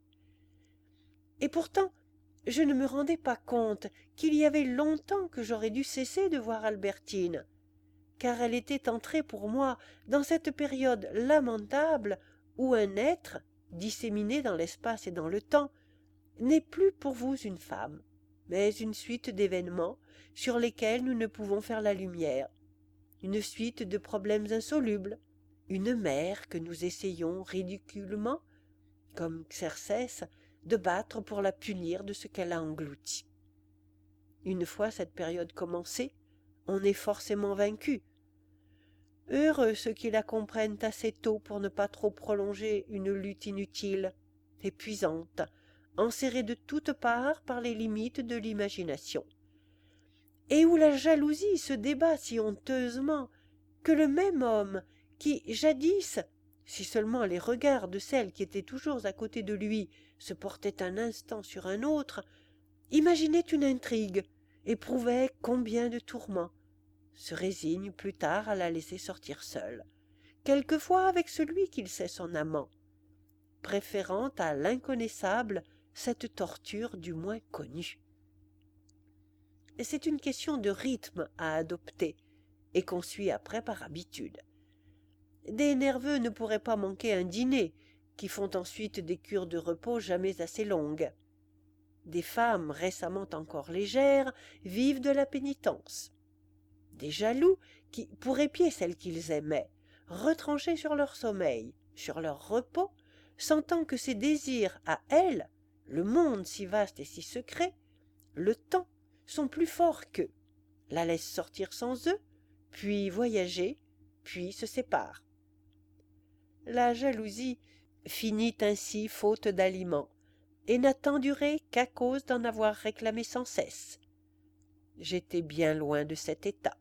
Et pourtant, je ne me rendais pas compte qu'il y avait longtemps que j'aurais dû cesser de voir Albertine, car elle était entrée pour moi dans cette période lamentable où un être, disséminé dans l'espace et dans le temps, n'est plus pour vous une femme, mais une suite d'événements sur lesquels nous ne pouvons faire la lumière, une suite de problèmes insolubles, une mère que nous essayons ridiculement, comme Xerxès, de battre pour la punir de ce qu'elle a englouti. Une fois cette période commencée, on est forcément vaincu. Heureux ceux qui la comprennent assez tôt pour ne pas trop prolonger une lutte inutile, épuisante, enserrée de toutes parts par les limites de l'imagination, et où la jalousie se débat si honteusement que le même homme qui, jadis, si seulement les regards de celle qui était toujours à côté de lui se portaient un instant sur un autre, imaginait une intrigue, éprouvait combien de tourments, se résigne plus tard à la laisser sortir seule, quelquefois avec celui qu'il sait son amant, préférant à l'inconnaissable cette torture du moins connue. Et c'est une question de rythme à adopter, et qu'on suit après par habitude. Des nerveux ne pourraient pas manquer un dîner, qui font ensuite des cures de repos jamais assez longues. Des femmes récemment encore légères vivent de la pénitence. Des jaloux qui, pour épier celle qu'ils aimaient, retranchés sur leur sommeil, sur leur repos, sentant que ces désirs à elles, le monde si vaste et si secret, le temps, sont plus forts qu'eux, la laissent sortir sans eux, puis voyager, puis se séparent. La jalousie finit ainsi faute d'aliments, et n'a tant duré qu'à cause d'en avoir réclamé sans cesse. J'étais bien loin de cet état.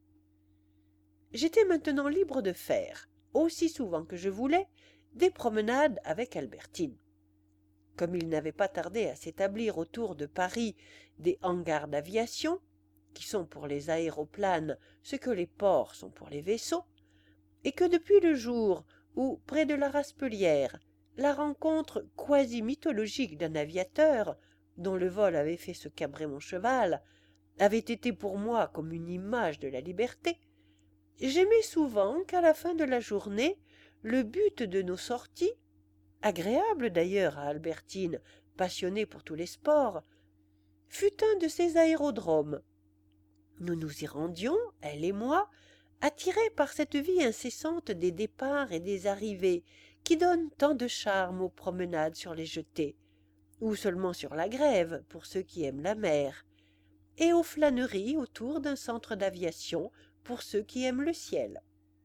J'étais maintenant libre de faire, aussi souvent que je voulais, des promenades avec Albertine. Comme il n'avait pas tardé à s'établir autour de Paris des hangars d'aviation, qui sont pour les aéroplanes ce que les ports sont pour les vaisseaux, et que depuis le jour où, près de la Raspelière, la rencontre quasi mythologique d'un aviateur, dont le vol avait fait se cabrer mon cheval, avait été pour moi comme une image de la liberté, j'aimais souvent qu'à la fin de la journée, le but de nos sorties, agréable d'ailleurs à Albertine, passionnée pour tous les sports, fut un de ces aérodromes. Nous nous y rendions, elle et moi, attirés par cette vie incessante des départs et des arrivées qui donne tant de charme aux promenades sur les jetées, ou seulement sur la grève pour ceux qui aiment la mer, et aux flâneries autour d'un centre d'aviation pour ceux qui aiment le ciel.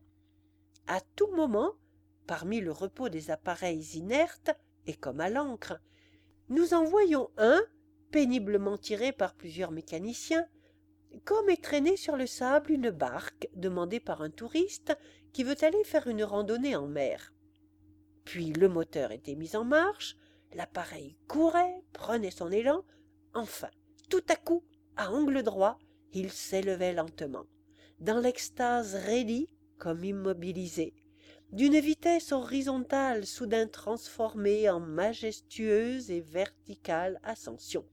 À tout moment, parmi le repos des appareils inertes et comme à l'encre, nous en voyons un, péniblement tiré par plusieurs mécaniciens, comme est traînée sur le sable une barque demandée par un touriste qui veut aller faire une randonnée en mer. Puis le moteur était mis en marche, l'appareil courait, prenait son élan, enfin, tout à coup, à angle droit, il s'élevait lentement, dans l'extase raidie comme immobilisé, d'une vitesse horizontale soudain transformée en majestueuse et verticale ascension.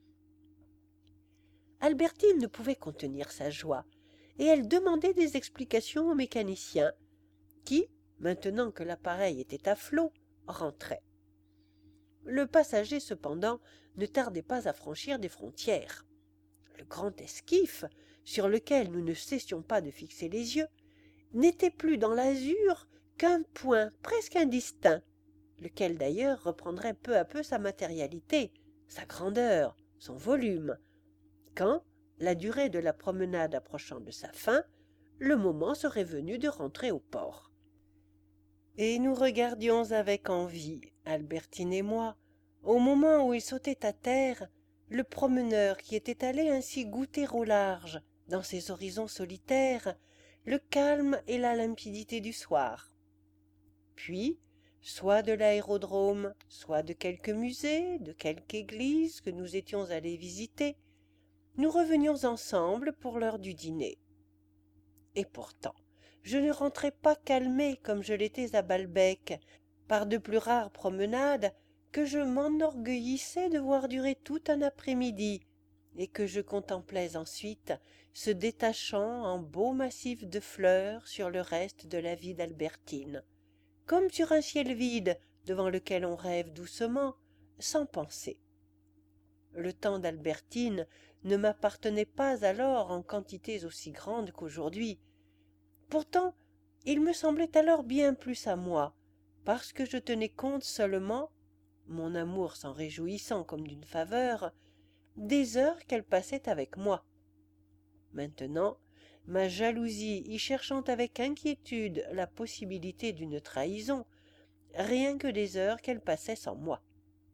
Albertine ne pouvait contenir sa joie, et elle demandait des explications au mécanicien, qui, maintenant que l'appareil était à flot, rentrait. Le passager, cependant, ne tardait pas à franchir des frontières. Le grand esquif, sur lequel nous ne cessions pas de fixer les yeux, n'était plus dans l'azur qu'un point presque indistinct, lequel d'ailleurs reprendrait peu à peu sa matérialité, sa grandeur, son volume, quand, la durée de la promenade approchant de sa fin, le moment serait venu de rentrer au port. Et nous regardions avec envie, Albertine et moi, au moment où il sautait à terre, le promeneur qui était allé ainsi goûter au large, dans ces horizons solitaires, le calme et la limpidité du soir. Puis, soit de l'aérodrome, soit de quelque musée, de quelque église que nous étions allés visiter, nous revenions ensemble pour l'heure du dîner. Et pourtant, je ne rentrais pas calmé comme je l'étais à Balbec, par de plus rares promenades que je m'enorgueillissais de voir durer tout un après-midi, et que je contemplais ensuite se détachant en beaux massifs de fleurs sur le reste de la vie d'Albertine, comme sur un ciel vide devant lequel on rêve doucement, sans penser. Le temps d'Albertine ne m'appartenait pas alors en quantités aussi grandes qu'aujourd'hui. Pourtant, il me semblait alors bien plus à moi, parce que je tenais compte seulement, mon amour s'en réjouissant comme d'une faveur, des heures qu'elle passait avec moi. Maintenant, ma jalousie y cherchant avec inquiétude la possibilité d'une trahison, rien que des heures qu'elle passait sans moi.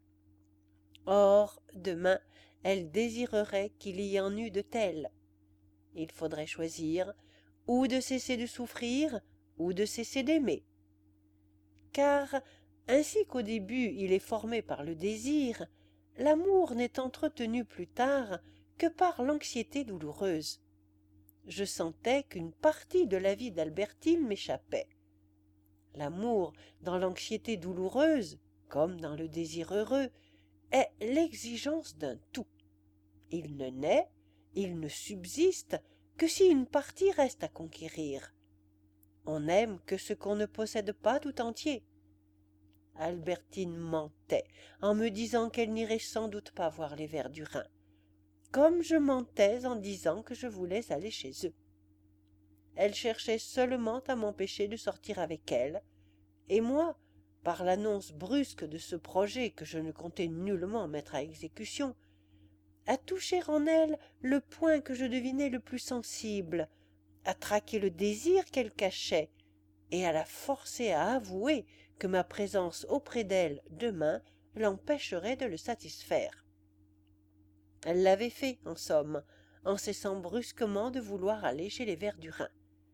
Or, demain, elle désirerait qu'il y en eût de telles. Il faudrait choisir ou de cesser de souffrir, ou de cesser d'aimer. Car, ainsi qu'au début il est formé par le désir, l'amour n'est entretenu plus tard que par l'anxiété douloureuse. Je sentais qu'une partie de la vie d'Albertine m'échappait. L'amour, dans l'anxiété douloureuse, comme dans le désir heureux, est l'exigence d'un tout. Il ne naît, il ne subsiste que si une partie reste à conquérir. On n'aime que ce qu'on ne possède pas tout entier. Albertine mentait en me disant qu'elle n'irait sans doute pas voir les vers du Rhin, comme je mentais en disant que je voulais aller chez eux. Elle cherchait seulement à m'empêcher de sortir avec elle, et moi, par l'annonce brusque de ce projet que je ne comptais nullement mettre à exécution, à toucher en elle le point que je devinais le plus sensible, à traquer le désir qu'elle cachait, et à la forcer à avouer que ma présence auprès d'elle demain l'empêcherait de le satisfaire. Elle l'avait fait, en somme, en cessant brusquement de vouloir aller chez les Verdurin.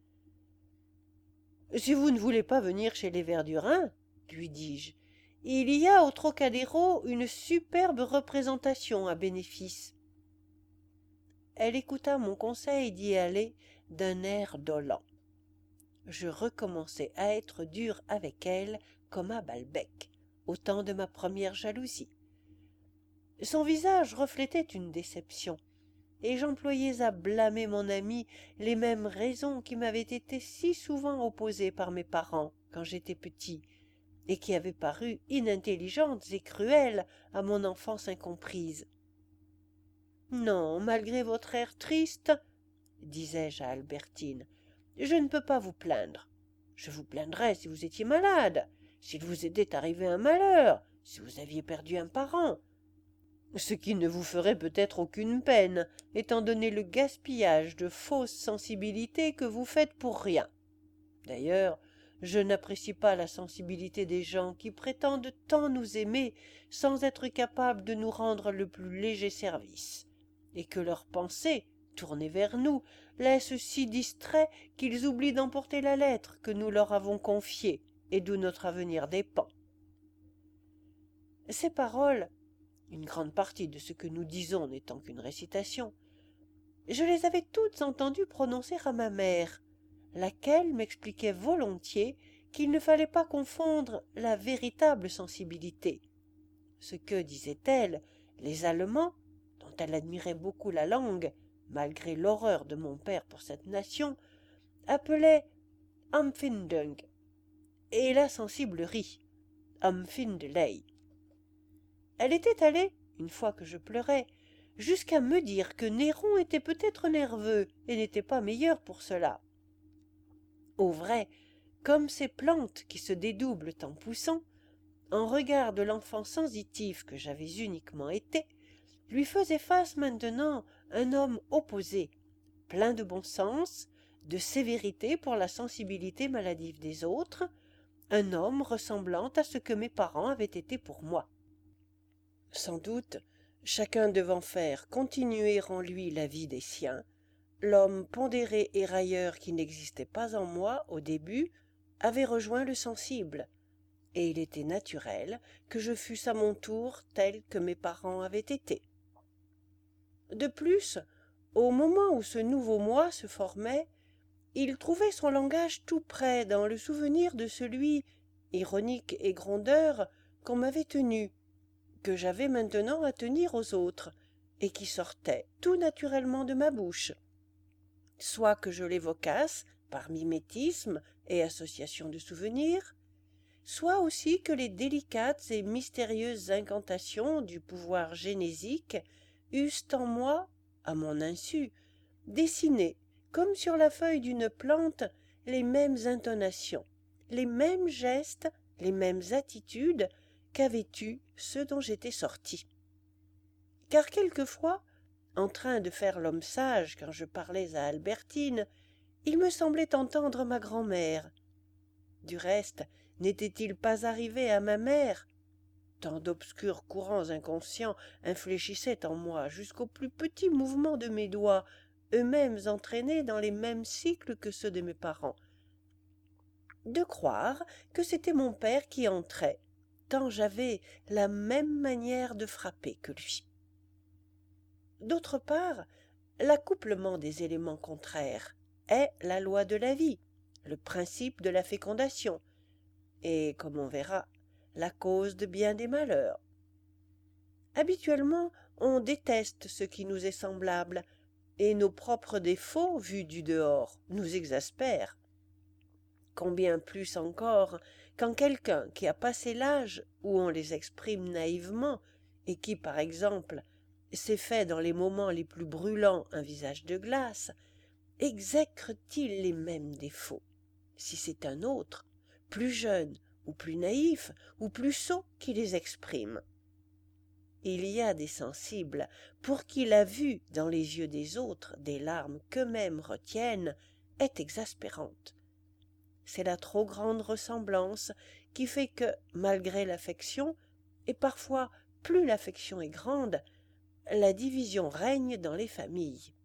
« Si vous ne voulez pas venir chez les Verdurin, lui dis-je, il y a au Trocadéro une superbe représentation à bénéfice. » Elle écouta mon conseil d'y aller d'un air dolent. Je recommençai à être dur avec elle comme à Balbec, au temps de ma première jalousie. Son visage reflétait une déception, et j'employais à blâmer mon ami les mêmes raisons qui m'avaient été si souvent opposées par mes parents quand j'étais petit, et qui avaient paru inintelligentes et cruelles à mon enfance incomprise. « Non, malgré votre air triste, disais-je à Albertine, je ne peux pas vous plaindre. Je vous plaindrais si vous étiez malade, s'il vous était arrivé un malheur, si vous aviez perdu un parent, ce qui ne vous ferait peut-être aucune peine, étant donné le gaspillage de fausses sensibilités que vous faites pour rien. D'ailleurs, je n'apprécie pas la sensibilité des gens qui prétendent tant nous aimer sans être capables de nous rendre le plus léger service, et que leurs pensées, tournées vers nous, laissent si distraits qu'ils oublient d'emporter la lettre que nous leur avons confiée et d'où notre avenir dépend. » Ces paroles, une grande partie de ce que nous disons n'étant qu'une récitation, je les avais toutes entendues prononcer à ma mère, laquelle m'expliquait volontiers qu'il ne fallait pas confondre la véritable sensibilité, ce que, disait-elle, les Allemands, dont elle admirait beaucoup la langue, malgré l'horreur de mon père pour cette nation, appelaient Empfindung, et la sensiblerie, Empfindelei. Elle était allée, une fois que je pleurais, jusqu'à me dire que Néron était peut-être nerveux et n'était pas meilleur pour cela. Au vrai, comme ces plantes qui se dédoublent en poussant, en regard de l'enfant sensitif que j'avais uniquement été, lui faisait face maintenant un homme opposé, plein de bon sens, de sévérité pour la sensibilité maladive des autres, un homme ressemblant à ce que mes parents avaient été pour moi. Sans doute, chacun devant faire continuer en lui la vie des siens, l'homme pondéré et railleur qui n'existait pas en moi au début avait rejoint le sensible, et il était naturel que je fusse à mon tour tel que mes parents avaient été. De plus, au moment où ce nouveau moi se formait, il trouvait son langage tout près dans le souvenir de celui, ironique et grondeur, qu'on m'avait tenu, que j'avais maintenant à tenir aux autres, et qui sortait tout naturellement de ma bouche, soit que je l'évoquasse par mimétisme et association de souvenirs, soit aussi que les délicates et mystérieuses incantations du pouvoir génésique eussent en moi, à mon insu, dessiné, comme sur la feuille d'une plante, les mêmes intonations, les mêmes gestes, les mêmes attitudes qu'avaient eus ceux dont j'étais sorti. Car quelquefois, en train de faire l'homme sage quand je parlais à Albertine, il me semblait entendre ma grand-mère. Du reste, n'était-il pas arrivé à ma mère? Tant d'obscurs courants inconscients infléchissaient en moi jusqu'aux plus petits mouvements de mes doigts, eux-mêmes entraînés dans les mêmes cycles que ceux de mes parents, de croire que c'était mon père qui entrait, tant j'avais la même manière de frapper que lui. D'autre part, l'accouplement des éléments contraires est la loi de la vie, le principe de la fécondation, et, comme on verra, la cause de bien des malheurs. Habituellement, on déteste ce qui nous est semblable, et nos propres défauts, vus du dehors, nous exaspèrent. Combien plus encore quand quelqu'un qui a passé l'âge où on les exprime naïvement, et qui, par exemple, s'est fait dans les moments les plus brûlants un visage de glace, exècre-t-il les mêmes défauts, si c'est un autre, plus jeune, ou plus naïf, ou plus sot qui les exprime? Il y a des sensibles pour qui la vue dans les yeux des autres des larmes qu'eux-mêmes retiennent est exaspérante. C'est la trop grande ressemblance qui fait que, malgré l'affection, et parfois plus l'affection est grande, la division règne dans les familles.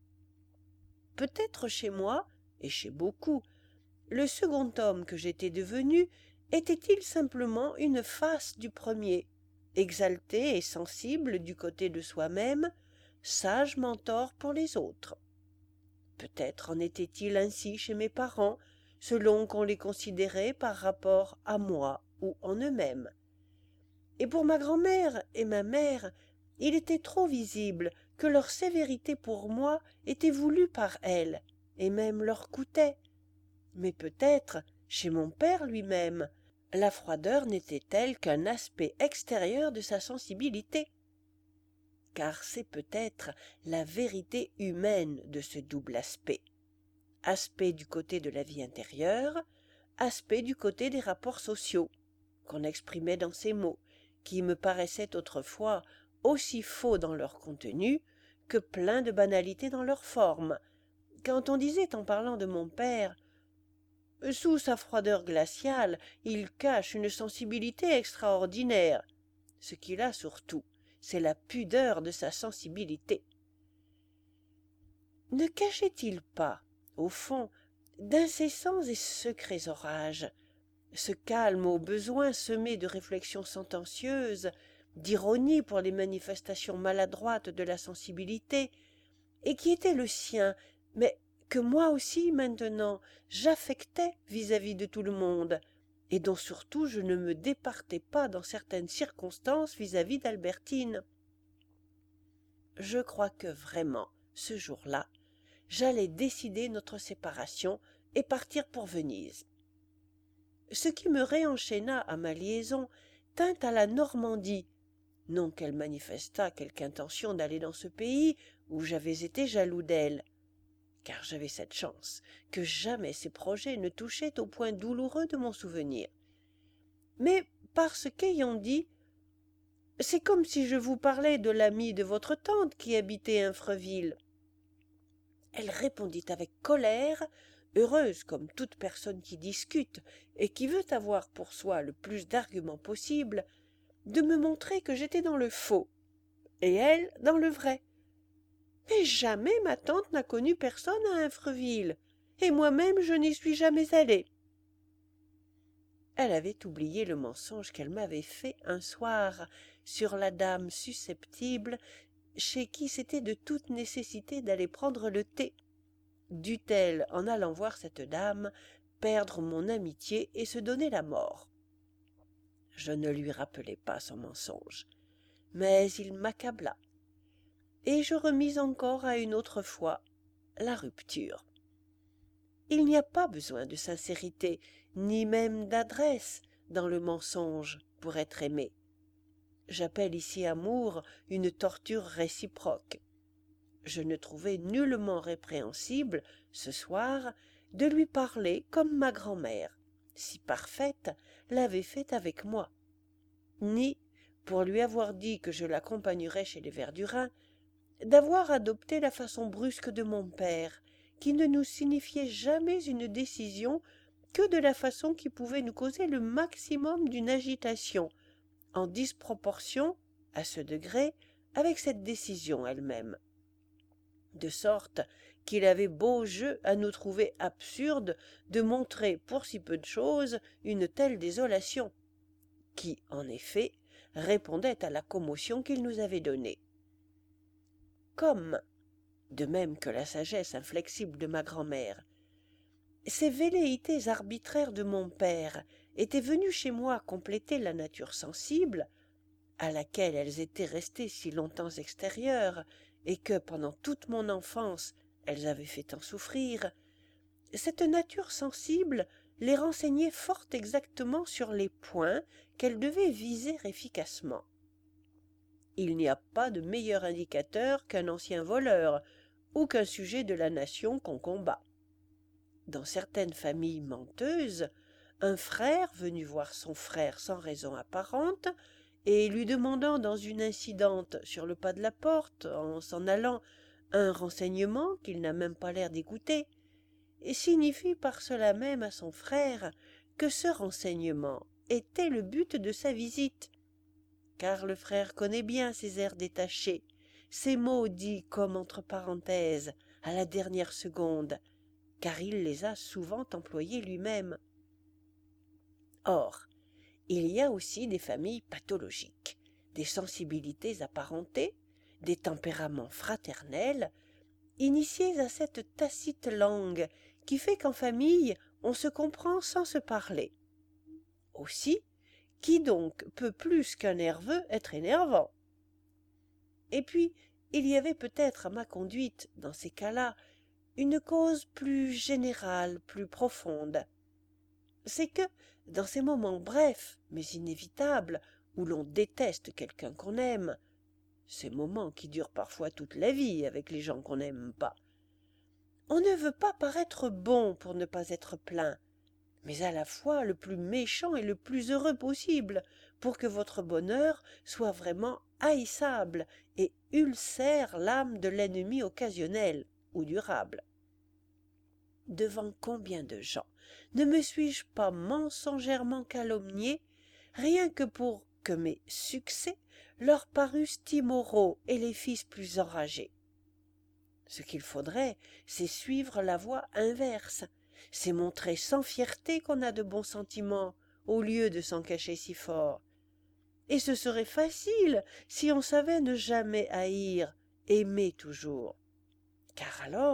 Peut-être chez moi, et chez beaucoup, le second homme que j'étais devenu était-il simplement une face du premier, exalté et sensible du côté de soi-même, sage mentor pour les autres. Peut-être en était-il ainsi chez mes parents, selon qu'on les considérait par rapport à moi ou en eux-mêmes. Et pour ma grand-mère et ma mère, il était trop visible que leur sévérité pour moi était voulue par elles, et même leur coûtait. Mais peut-être, chez mon père lui-même, la froideur n'était-elle qu'un aspect extérieur de sa sensibilité, car c'est peut-être la vérité humaine de ce double aspect. Aspect du côté de la vie intérieure, aspect du côté des rapports sociaux, qu'on exprimait dans ces mots, qui me paraissaient autrefois aussi faux dans leur contenu que pleins de banalité dans leur forme, quand on disait en parlant de mon père « Sous sa froideur glaciale, il cache une sensibilité extraordinaire. Ce qu'il a surtout, c'est la pudeur de sa sensibilité. » Ne cachait-il pas, au fond, d'incessants et secrets orages, ce calme au besoin semé de réflexions sentencieuses, d'ironie pour les manifestations maladroites de la sensibilité, et qui était le sien, mais que moi aussi maintenant j'affectais vis-à-vis de tout le monde, et dont surtout je ne me départais pas dans certaines circonstances vis-à-vis d'Albertine. Je crois que vraiment, ce jour-là, j'allais décider notre séparation et partir pour Venise. Ce qui me réenchaîna à ma liaison tint à la Normandie, non qu'elle manifestât quelque intention d'aller dans ce pays où j'avais été jaloux d'elle, car j'avais cette chance que jamais ses projets ne touchaient au point douloureux de mon souvenir, mais parce qu'ayant dit « C'est comme si je vous parlais de l'ami de votre tante qui habitait Infreville », elle répondit avec colère, heureuse comme toute personne qui discute et qui veut avoir pour soi le plus d'arguments possible, de me montrer que j'étais dans le faux, et elle dans le vrai. Mais jamais ma tante n'a connu personne à Infreville, et moi-même je n'y suis jamais allée. Elle avait oublié le mensonge qu'elle m'avait fait un soir sur la dame susceptible chez qui c'était de toute nécessité d'aller prendre le thé. Dut-elle, en allant voir cette dame, perdre mon amitié et se donner la mort? Je ne lui rappelai pas son mensonge, mais il m'accabla, et je remis encore à une autre fois la rupture. Il n'y a pas besoin de sincérité, ni même d'adresse dans le mensonge pour être aimé. J'appelle ici amour une torture réciproque. Je ne trouvai nullement répréhensible, ce soir, de lui parler comme ma grand-mère, si parfaite, l'avait fait avec moi, ni, pour lui avoir dit que je l'accompagnerais chez les Verdurin, d'avoir adopté la façon brusque de mon père, qui ne nous signifiait jamais une décision que de la façon qui pouvait nous causer le maximum d'une agitation, en disproportion, à ce degré, avec cette décision elle-même. De sorte qu'il avait beau jeu à nous trouver absurdes de montrer pour si peu de chose une telle désolation, qui, en effet, répondait à la commotion qu'il nous avait donnée. Comme, de même que la sagesse inflexible de ma grand-mère, ces velléités arbitraires de mon père étaient venues chez moi compléter la nature sensible, à laquelle elles étaient restées si longtemps extérieures, et que, pendant toute mon enfance, elles avaient fait tant souffrir, cette nature sensible les renseignait fort exactement sur les points qu'elles devaient viser efficacement. Il n'y a pas de meilleur indicateur qu'un ancien voleur ou qu'un sujet de la nation qu'on combat. Dans certaines familles menteuses, un frère venu voir son frère sans raison apparente et lui demandant dans une incidente sur le pas de la porte, en s'en allant, un renseignement qu'il n'a même pas l'air d'écouter, et signifie par cela même à son frère que ce renseignement était le but de sa visite, car le frère connaît bien ses airs détachés, ces mots dits comme entre parenthèses, à la dernière seconde, car il les a souvent employés lui-même. Or, il y a aussi des familles pathologiques, des sensibilités apparentées, des tempéraments fraternels, initiés à cette tacite langue qui fait qu'en famille on se comprend sans se parler. Aussi, qui donc peut plus qu'un nerveux être énervant? Et puis, il y avait peut-être à ma conduite, dans ces cas-là, une cause plus générale, plus profonde. C'est que, dans ces moments brefs, mais inévitables, où l'on déteste quelqu'un qu'on aime, ces moments qui durent parfois toute la vie avec les gens qu'on n'aime pas, on ne veut pas paraître bon pour ne pas être plaint, mais à la fois le plus méchant et le plus heureux possible, pour que votre bonheur soit vraiment haïssable et ulcère l'âme de l'ennemi occasionnel ou durable. Devant combien de gens ne me suis-je pas mensongèrement calomnié, rien que pour que mes succès leur parussent immoraux et les fissent plus enragés? Ce qu'il faudrait, c'est suivre la voie inverse, c'est montrer sans fierté qu'on a de bons sentiments, au lieu de s'en cacher si fort. Et ce serait facile si on savait ne jamais haïr, aimer toujours. Car alors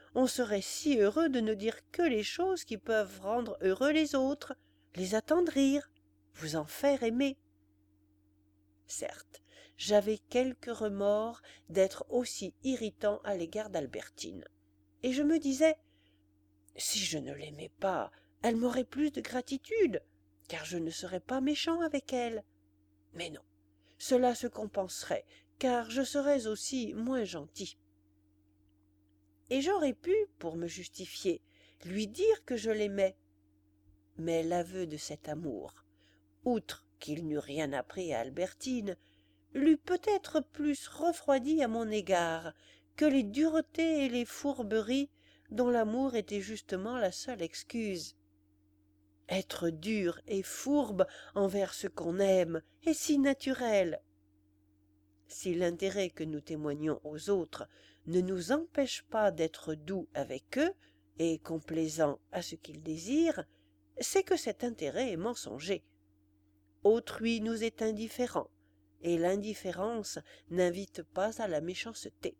on serait si heureux de ne dire que les choses qui peuvent rendre heureux les autres, les attendrir, vous en faire aimer. Certes, j'avais quelque remords d'être aussi irritant à l'égard d'Albertine, et je me disais, si je ne l'aimais pas, elle m'aurait plus de gratitude, car je ne serais pas méchant avec elle. Mais non, cela se compenserait, car je serais aussi moins gentil. Et j'aurais pu, pour me justifier, lui dire que je l'aimais. Mais l'aveu de cet amour, outre qu'il n'eût rien appris à Albertine, l'eût peut-être plus refroidi à mon égard que les duretés et les fourberies dont l'amour était justement la seule excuse. Être dur et fourbe envers ce qu'on aime est si naturel. Si l'intérêt que nous témoignons aux autres ne nous empêche pas d'être doux avec eux et complaisants à ce qu'ils désirent, c'est que cet intérêt est mensonger. Autrui nous est indifférent, et l'indifférence n'invite pas à la méchanceté.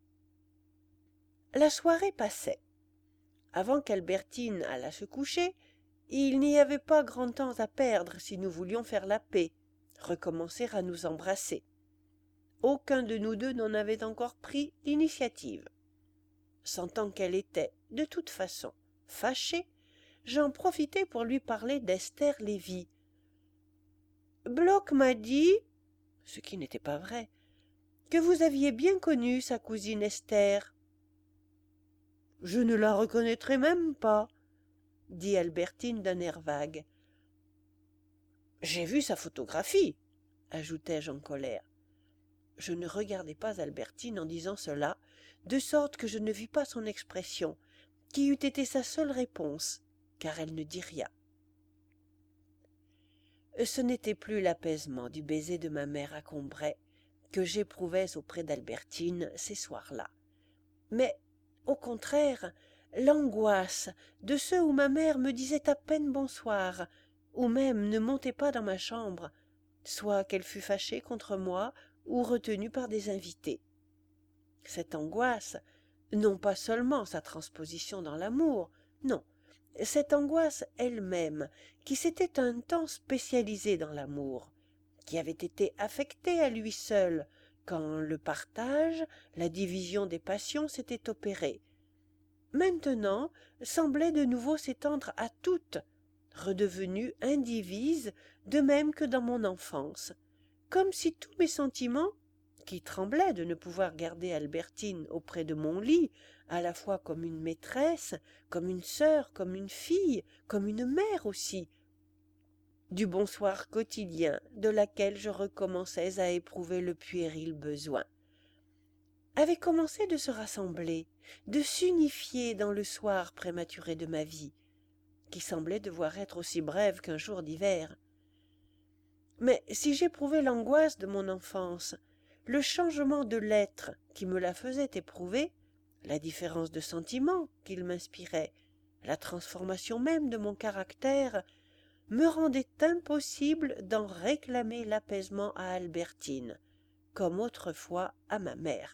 La soirée passait. Avant qu'Albertine allât se coucher, il n'y avait pas grand temps à perdre si nous voulions faire la paix, recommencer à nous embrasser. Aucun de nous deux n'en avait encore pris l'initiative. Sentant qu'elle était, de toute façon, fâchée, j'en profitai pour lui parler d'Esther Lévy. Bloch m'a dit, ce qui n'était pas vrai, que vous aviez bien connu sa cousine Esther. Je ne la reconnaîtrai même pas, dit Albertine d'un air vague. J'ai vu sa photographie, ajoutai-je en colère. Je ne regardai pas Albertine en disant cela, de sorte que je ne vis pas son expression, qui eût été sa seule réponse, car elle ne dit rien. Ce n'était plus l'apaisement du baiser de ma mère à Combray que j'éprouvais auprès d'Albertine ces soirs-là, mais, au contraire, l'angoisse de ceux où ma mère me disait à peine bonsoir, ou même ne montait pas dans ma chambre, soit qu'elle fût fâchée contre moi ou retenue par des invités. Cette angoisse, non pas seulement sa transposition dans l'amour, non, cette angoisse elle-même, qui s'était un temps spécialisée dans l'amour, qui avait été affectée à lui seul, quand le partage, la division des passions s'étaient opérés, maintenant semblait de nouveau s'étendre à toutes, redevenue indivise, de même que dans mon enfance, comme si tous mes sentiments, qui tremblaient de ne pouvoir garder Albertine auprès de mon lit, à la fois comme une maîtresse, comme une sœur, comme une fille, comme une mère aussi, du bonsoir quotidien de laquelle je recommençais à éprouver le puéril besoin, avaient commencé de se rassembler, de s'unifier dans le soir prématuré de ma vie, qui semblait devoir être aussi brève qu'un jour d'hiver. Mais si j'éprouvais l'angoisse de mon enfance, le changement de l'être qui me la faisait éprouver, la différence de sentiment qu'il m'inspirait, la transformation même de mon caractère, me rendait impossible d'en réclamer l'apaisement à Albertine, comme autrefois à ma mère.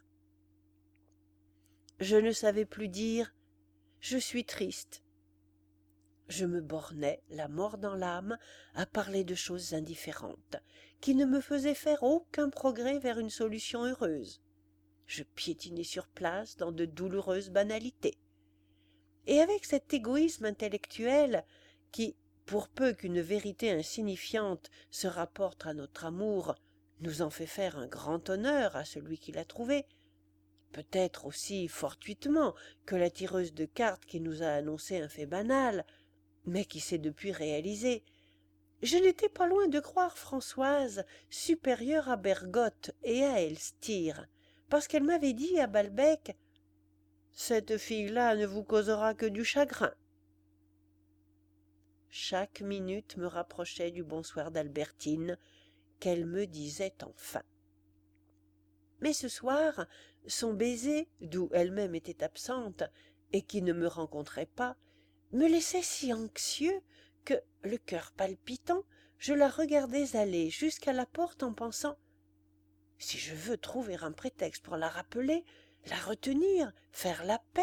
Je ne savais plus dire « je suis triste ». Je me bornais, la mort dans l'âme, à parler de choses indifférentes, qui ne me faisaient faire aucun progrès vers une solution heureuse. Je piétinais sur place dans de douloureuses banalités. Et avec cet égoïsme intellectuel qui, pour peu qu'une vérité insignifiante se rapporte à notre amour, nous en fait faire un grand honneur à celui qui l'a trouvé, peut-être aussi fortuitement que la tireuse de cartes qui nous a annoncé un fait banal, mais qui s'est depuis réalisé, je n'étais pas loin de croire Françoise supérieure à Bergotte et à Elstir, parce qu'elle m'avait dit à Balbec « Cette fille-là ne vous causera que du chagrin ». Chaque minute me rapprochait du bonsoir d'Albertine, qu'elle me disait enfin. Mais ce soir, son baiser, d'où elle-même était absente, et qui ne me rencontrait pas, me laissait si anxieux que, le cœur palpitant, je la regardais aller jusqu'à la porte en pensant « Si je veux trouver un prétexte pour la rappeler, la retenir, faire la paix,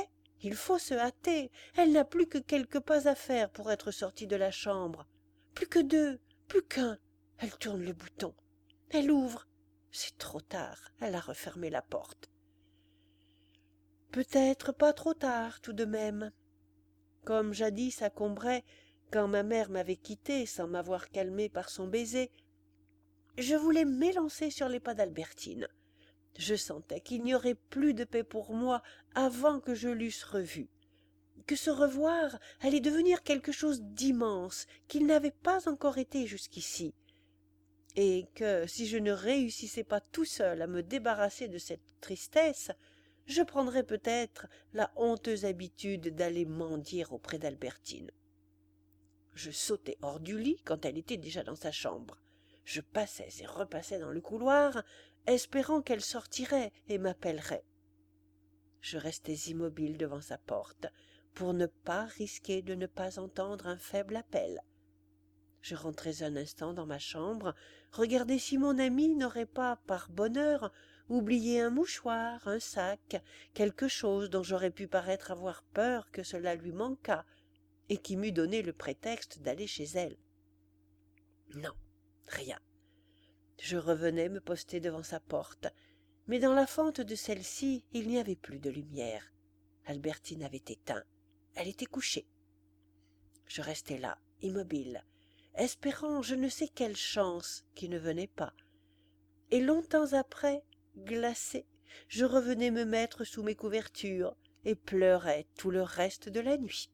Il faut se hâter. Elle n'a plus que quelques pas à faire pour être sortie de la chambre. Plus que 2, plus qu'1. Elle tourne le bouton. Elle ouvre. C'est trop tard. Elle a refermé la porte. Peut-être pas trop tard, tout de même. Comme jadis à Combray, quand ma mère m'avait quitté sans m'avoir calmé par son baiser, je voulais m'élancer sur les pas d'Albertine. Je sentais qu'il n'y aurait plus de paix pour moi avant que je l'eusse revue, que ce revoir allait devenir quelque chose d'immense qu'il n'avait pas encore été jusqu'ici, et que si je ne réussissais pas tout seul à me débarrasser de cette tristesse, je prendrais peut-être la honteuse habitude d'aller mendier auprès d'Albertine. Je sautai hors du lit quand elle était déjà dans sa chambre. Je passais et repassais dans le couloir, espérant qu'elle sortirait et m'appellerait. Je restais immobile devant sa porte, pour ne pas risquer de ne pas entendre un faible appel. Je rentrais un instant dans ma chambre, regardais si mon amie n'aurait pas, par bonheur, oublié un mouchoir, un sac, quelque chose dont j'aurais pu paraître avoir peur que cela lui manquât, et qui m'eût donné le prétexte d'aller chez elle. Non, rien. Je revenais me poster devant sa porte, mais dans la fente de celle-ci il n'y avait plus de lumière. Albertine avait éteint. Elle était couchée. Je restais là, immobile, espérant je ne sais quelle chance qui ne venait pas. Et longtemps après, glacé, je revenais me mettre sous mes couvertures et pleurais tout le reste de la nuit.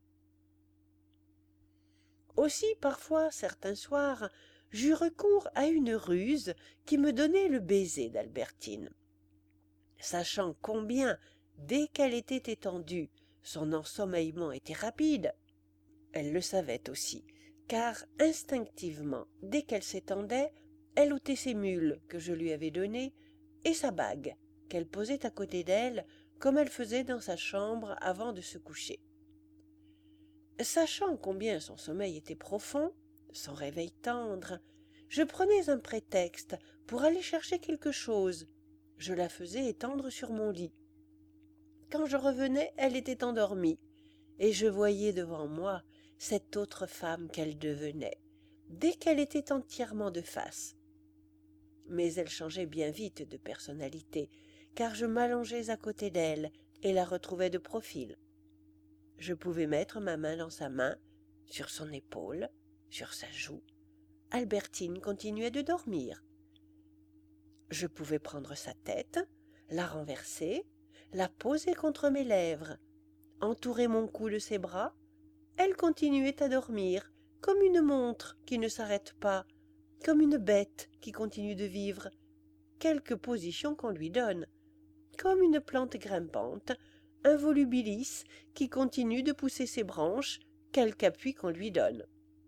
Aussi, parfois, certains soirs, j'eus recours à une ruse qui me donnait le baiser d'Albertine. Sachant combien, dès qu'elle était étendue, son ensommeillement était rapide, elle le savait aussi, car instinctivement, dès qu'elle s'étendait, elle ôtait ses mules que je lui avais données et sa bague qu'elle posait à côté d'elle, comme elle faisait dans sa chambre avant de se coucher. Sachant combien son sommeil était profond, son réveil tendre, je prenais un prétexte pour aller chercher quelque chose. Je la faisais étendre sur mon lit. Quand je revenais, elle était endormie, et je voyais devant moi cette autre femme qu'elle devenait, dès qu'elle était entièrement de face. Mais elle changeait bien vite de personnalité, car je m'allongeais à côté d'elle et la retrouvais de profil. Je pouvais mettre ma main dans sa main, sur son épaule, sur sa joue. Albertine continuait de dormir. Je pouvais prendre sa tête, la renverser, la poser contre mes lèvres, entourer mon cou de ses bras. Elle continuait à dormir, comme une montre qui ne s'arrête pas, comme une bête qui continue de vivre, quelque position qu'on lui donne, comme une plante grimpante, un volubilis qui continue de pousser ses branches, quelque appui qu'on lui donne.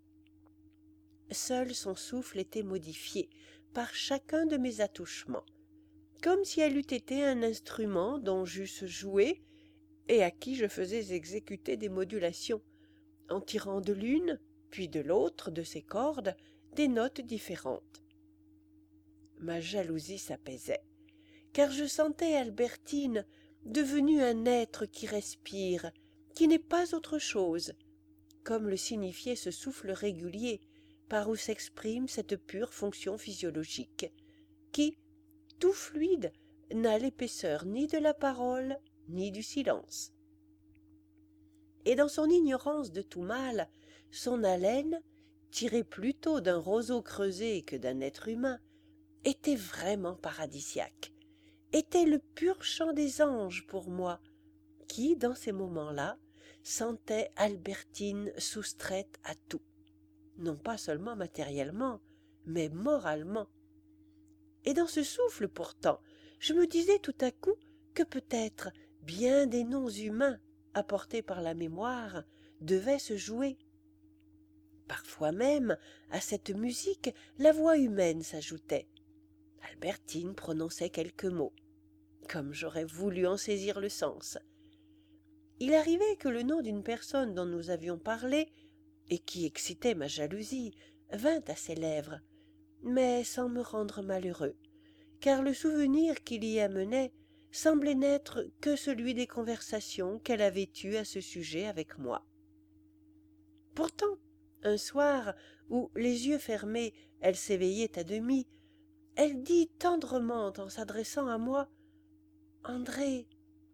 Seul son souffle était modifié par chacun de mes attouchements, comme si elle eût été un instrument dont j'eusse joué et à qui je faisais exécuter des modulations, en tirant de l'une, puis de l'autre de ses cordes, des notes différentes. Ma jalousie s'apaisait, car je sentais Albertine devenue un être qui respire, qui n'est pas autre chose, comme le signifiait ce souffle régulier par où s'exprime cette pure fonction physiologique, qui, tout fluide, n'a l'épaisseur ni de la parole ni du silence. Et dans son ignorance de tout mal, son haleine, tirée plutôt d'un roseau creusé que d'un être humain, était vraiment paradisiaque, était le pur chant des anges pour moi, qui, dans ces moments-là, sentais Albertine soustraite à tout, non pas seulement matériellement, mais moralement. Et dans ce souffle pourtant, je me disais tout à coup que peut-être bien des noms humains apportés par la mémoire devaient se jouer. Parfois même, à cette musique, la voix humaine s'ajoutait. Albertine prononçait quelques mots, comme j'aurais voulu en saisir le sens. Il arrivait que le nom d'une personne dont nous avions parlé, et qui excitait ma jalousie, vint à ses lèvres, mais sans me rendre malheureux, car le souvenir qu'il y amenait semblait n'être que celui des conversations qu'elle avait eues à ce sujet avec moi. Pourtant, un soir où, les yeux fermés, elle s'éveillait à demi, elle dit tendrement en s'adressant à moi: « André !»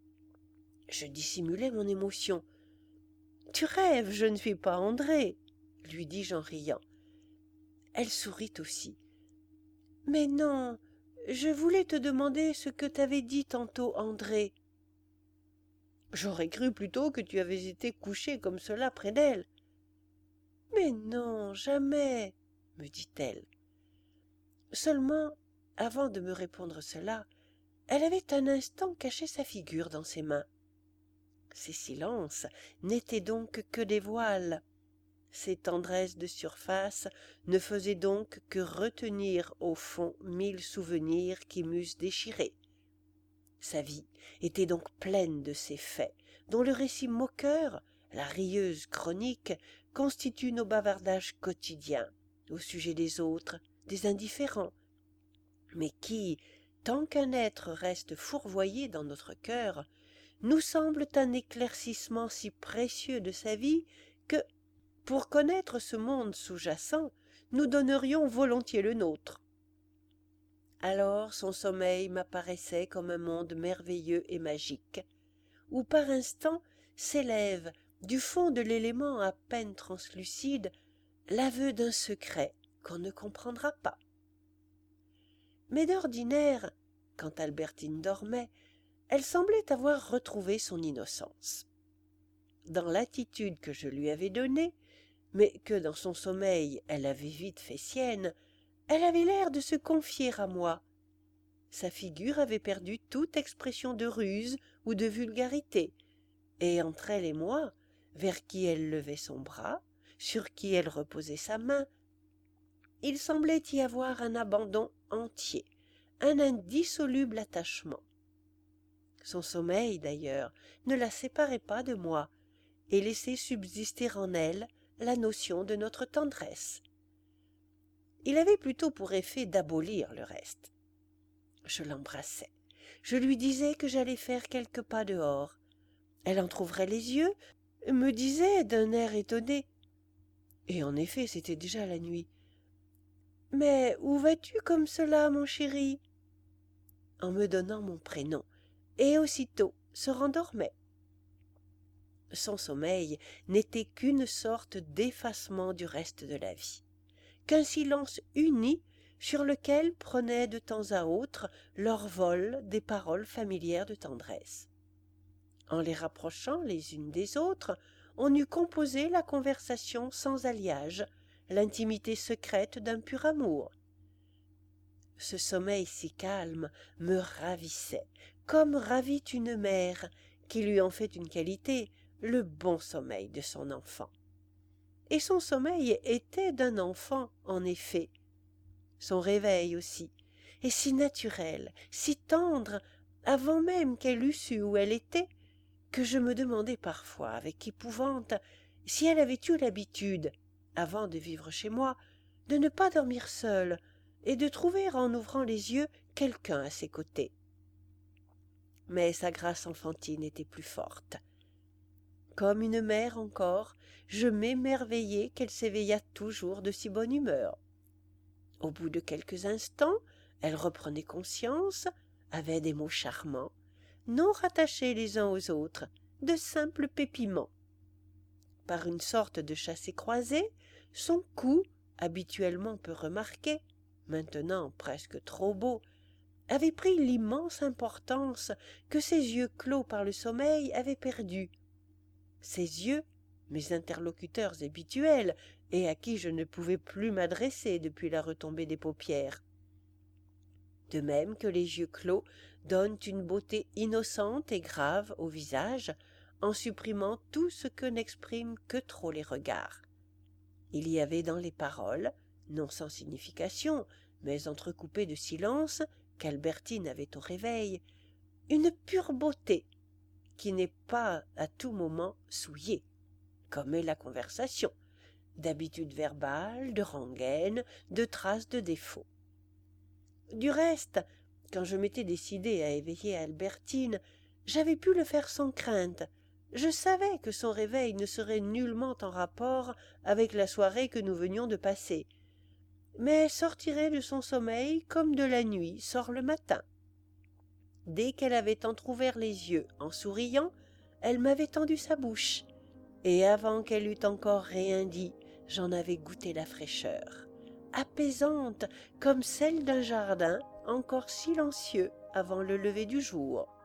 Je dissimulai mon émotion. « Tu rêves, je ne suis pas André, » lui dis-je en riant. Elle sourit aussi. « Mais non, je voulais te demander ce que t'avait dit tantôt André. »« J'aurais cru plutôt que tu avais été couché comme cela près d'elle. »« Mais non, jamais, » me dit-elle. Seulement, avant de me répondre cela, elle avait un instant caché sa figure dans ses mains. Ces silences n'étaient donc que des voiles. Ces tendresses de surface ne faisaient donc que retenir au fond 1000 souvenirs qui m'eussent déchiré. Sa vie était donc pleine de ces faits, dont le récit moqueur, la rieuse chronique, constitue nos bavardages quotidiens, au sujet des autres, des indifférents, mais qui, tant qu'un être reste fourvoyé dans notre cœur, nous semblent un éclaircissement si précieux de sa vie que, pour connaître ce monde sous-jacent, nous donnerions volontiers le nôtre. Alors son sommeil m'apparaissait comme un monde merveilleux et magique, où par instants s'élève, du fond de l'élément à peine translucide, l'aveu d'un secret qu'on ne comprendra pas. Mais d'ordinaire, quand Albertine dormait, elle semblait avoir retrouvé son innocence. Dans l'attitude que je lui avais donnée, mais que dans son sommeil elle avait vite fait sienne, elle avait l'air de se confier à moi. Sa figure avait perdu toute expression de ruse ou de vulgarité, et entre elle et moi, vers qui elle levait son bras, sur qui elle reposait sa main, il semblait y avoir un abandon entier, un indissoluble attachement. Son sommeil, d'ailleurs, ne la séparait pas de moi, et laissait subsister en elle la notion de notre tendresse. Il avait plutôt pour effet d'abolir le reste. Je l'embrassais. Je lui disais que j'allais faire quelques pas dehors. Elle entr'ouvrait les yeux, me disait d'un air étonné, et en effet c'était déjà la nuit: « Mais où vas-tu comme cela, mon chéri ?» en me donnant mon prénom, et aussitôt se rendormait. Son sommeil n'était qu'une sorte d'effacement du reste de la vie, qu'un silence uni sur lequel prenaient de temps à autre leur vol des paroles familières de tendresse. En les rapprochant les unes des autres, on eût composé la conversation sans alliage, l'intimité secrète d'un pur amour. Ce sommeil si calme me ravissait, comme ravit une mère qui lui en fait une qualité, le bon sommeil de son enfant. Et son sommeil était d'un enfant, en effet. Son réveil aussi, et si naturel, si tendre, avant même qu'elle eût su où elle était, que je me demandais parfois, avec épouvante, si elle avait eu l'habitude, avant de vivre chez moi, de ne pas dormir seule, et de trouver en ouvrant les yeux quelqu'un à ses côtés. Mais sa grâce enfantine était plus forte. Comme une mère encore, je m'émerveillais qu'elle s'éveillât toujours de si bonne humeur. Au bout de quelques instants, elle reprenait conscience, avait des mots charmants, non rattachés les uns aux autres, de simples pépiments. Par une sorte de chassé-croisé, son cou, habituellement peu remarqué, maintenant presque trop beau, avait pris l'immense importance que ses yeux clos par le sommeil avaient perdue. Ses yeux, mes interlocuteurs habituels, et à qui je ne pouvais plus m'adresser depuis la retombée des paupières. De même que les yeux clos donnent une beauté innocente et grave au visage, en supprimant tout ce que n'expriment que trop les regards. Il y avait dans les paroles, non sans signification, mais entrecoupées de silence, qu'Albertine avait au réveil, une pure beauté, qui n'est pas à tout moment souillée, comme est la conversation, d'habitude verbale, de rengaine, de traces de défauts. Du reste, Quand je m'étais décidé à éveiller Albertine, j'avais pu le faire sans crainte. Je savais que son réveil ne serait nullement en rapport avec la soirée que nous venions de passer. Mais elle sortirait de son sommeil comme de la nuit sort le matin. Dès qu'elle avait entr'ouvert les yeux en souriant, elle m'avait tendu sa bouche, et avant qu'elle eût encore rien dit, j'en avais goûté la fraîcheur, apaisante comme celle d'un jardin encore silencieux avant le lever du jour.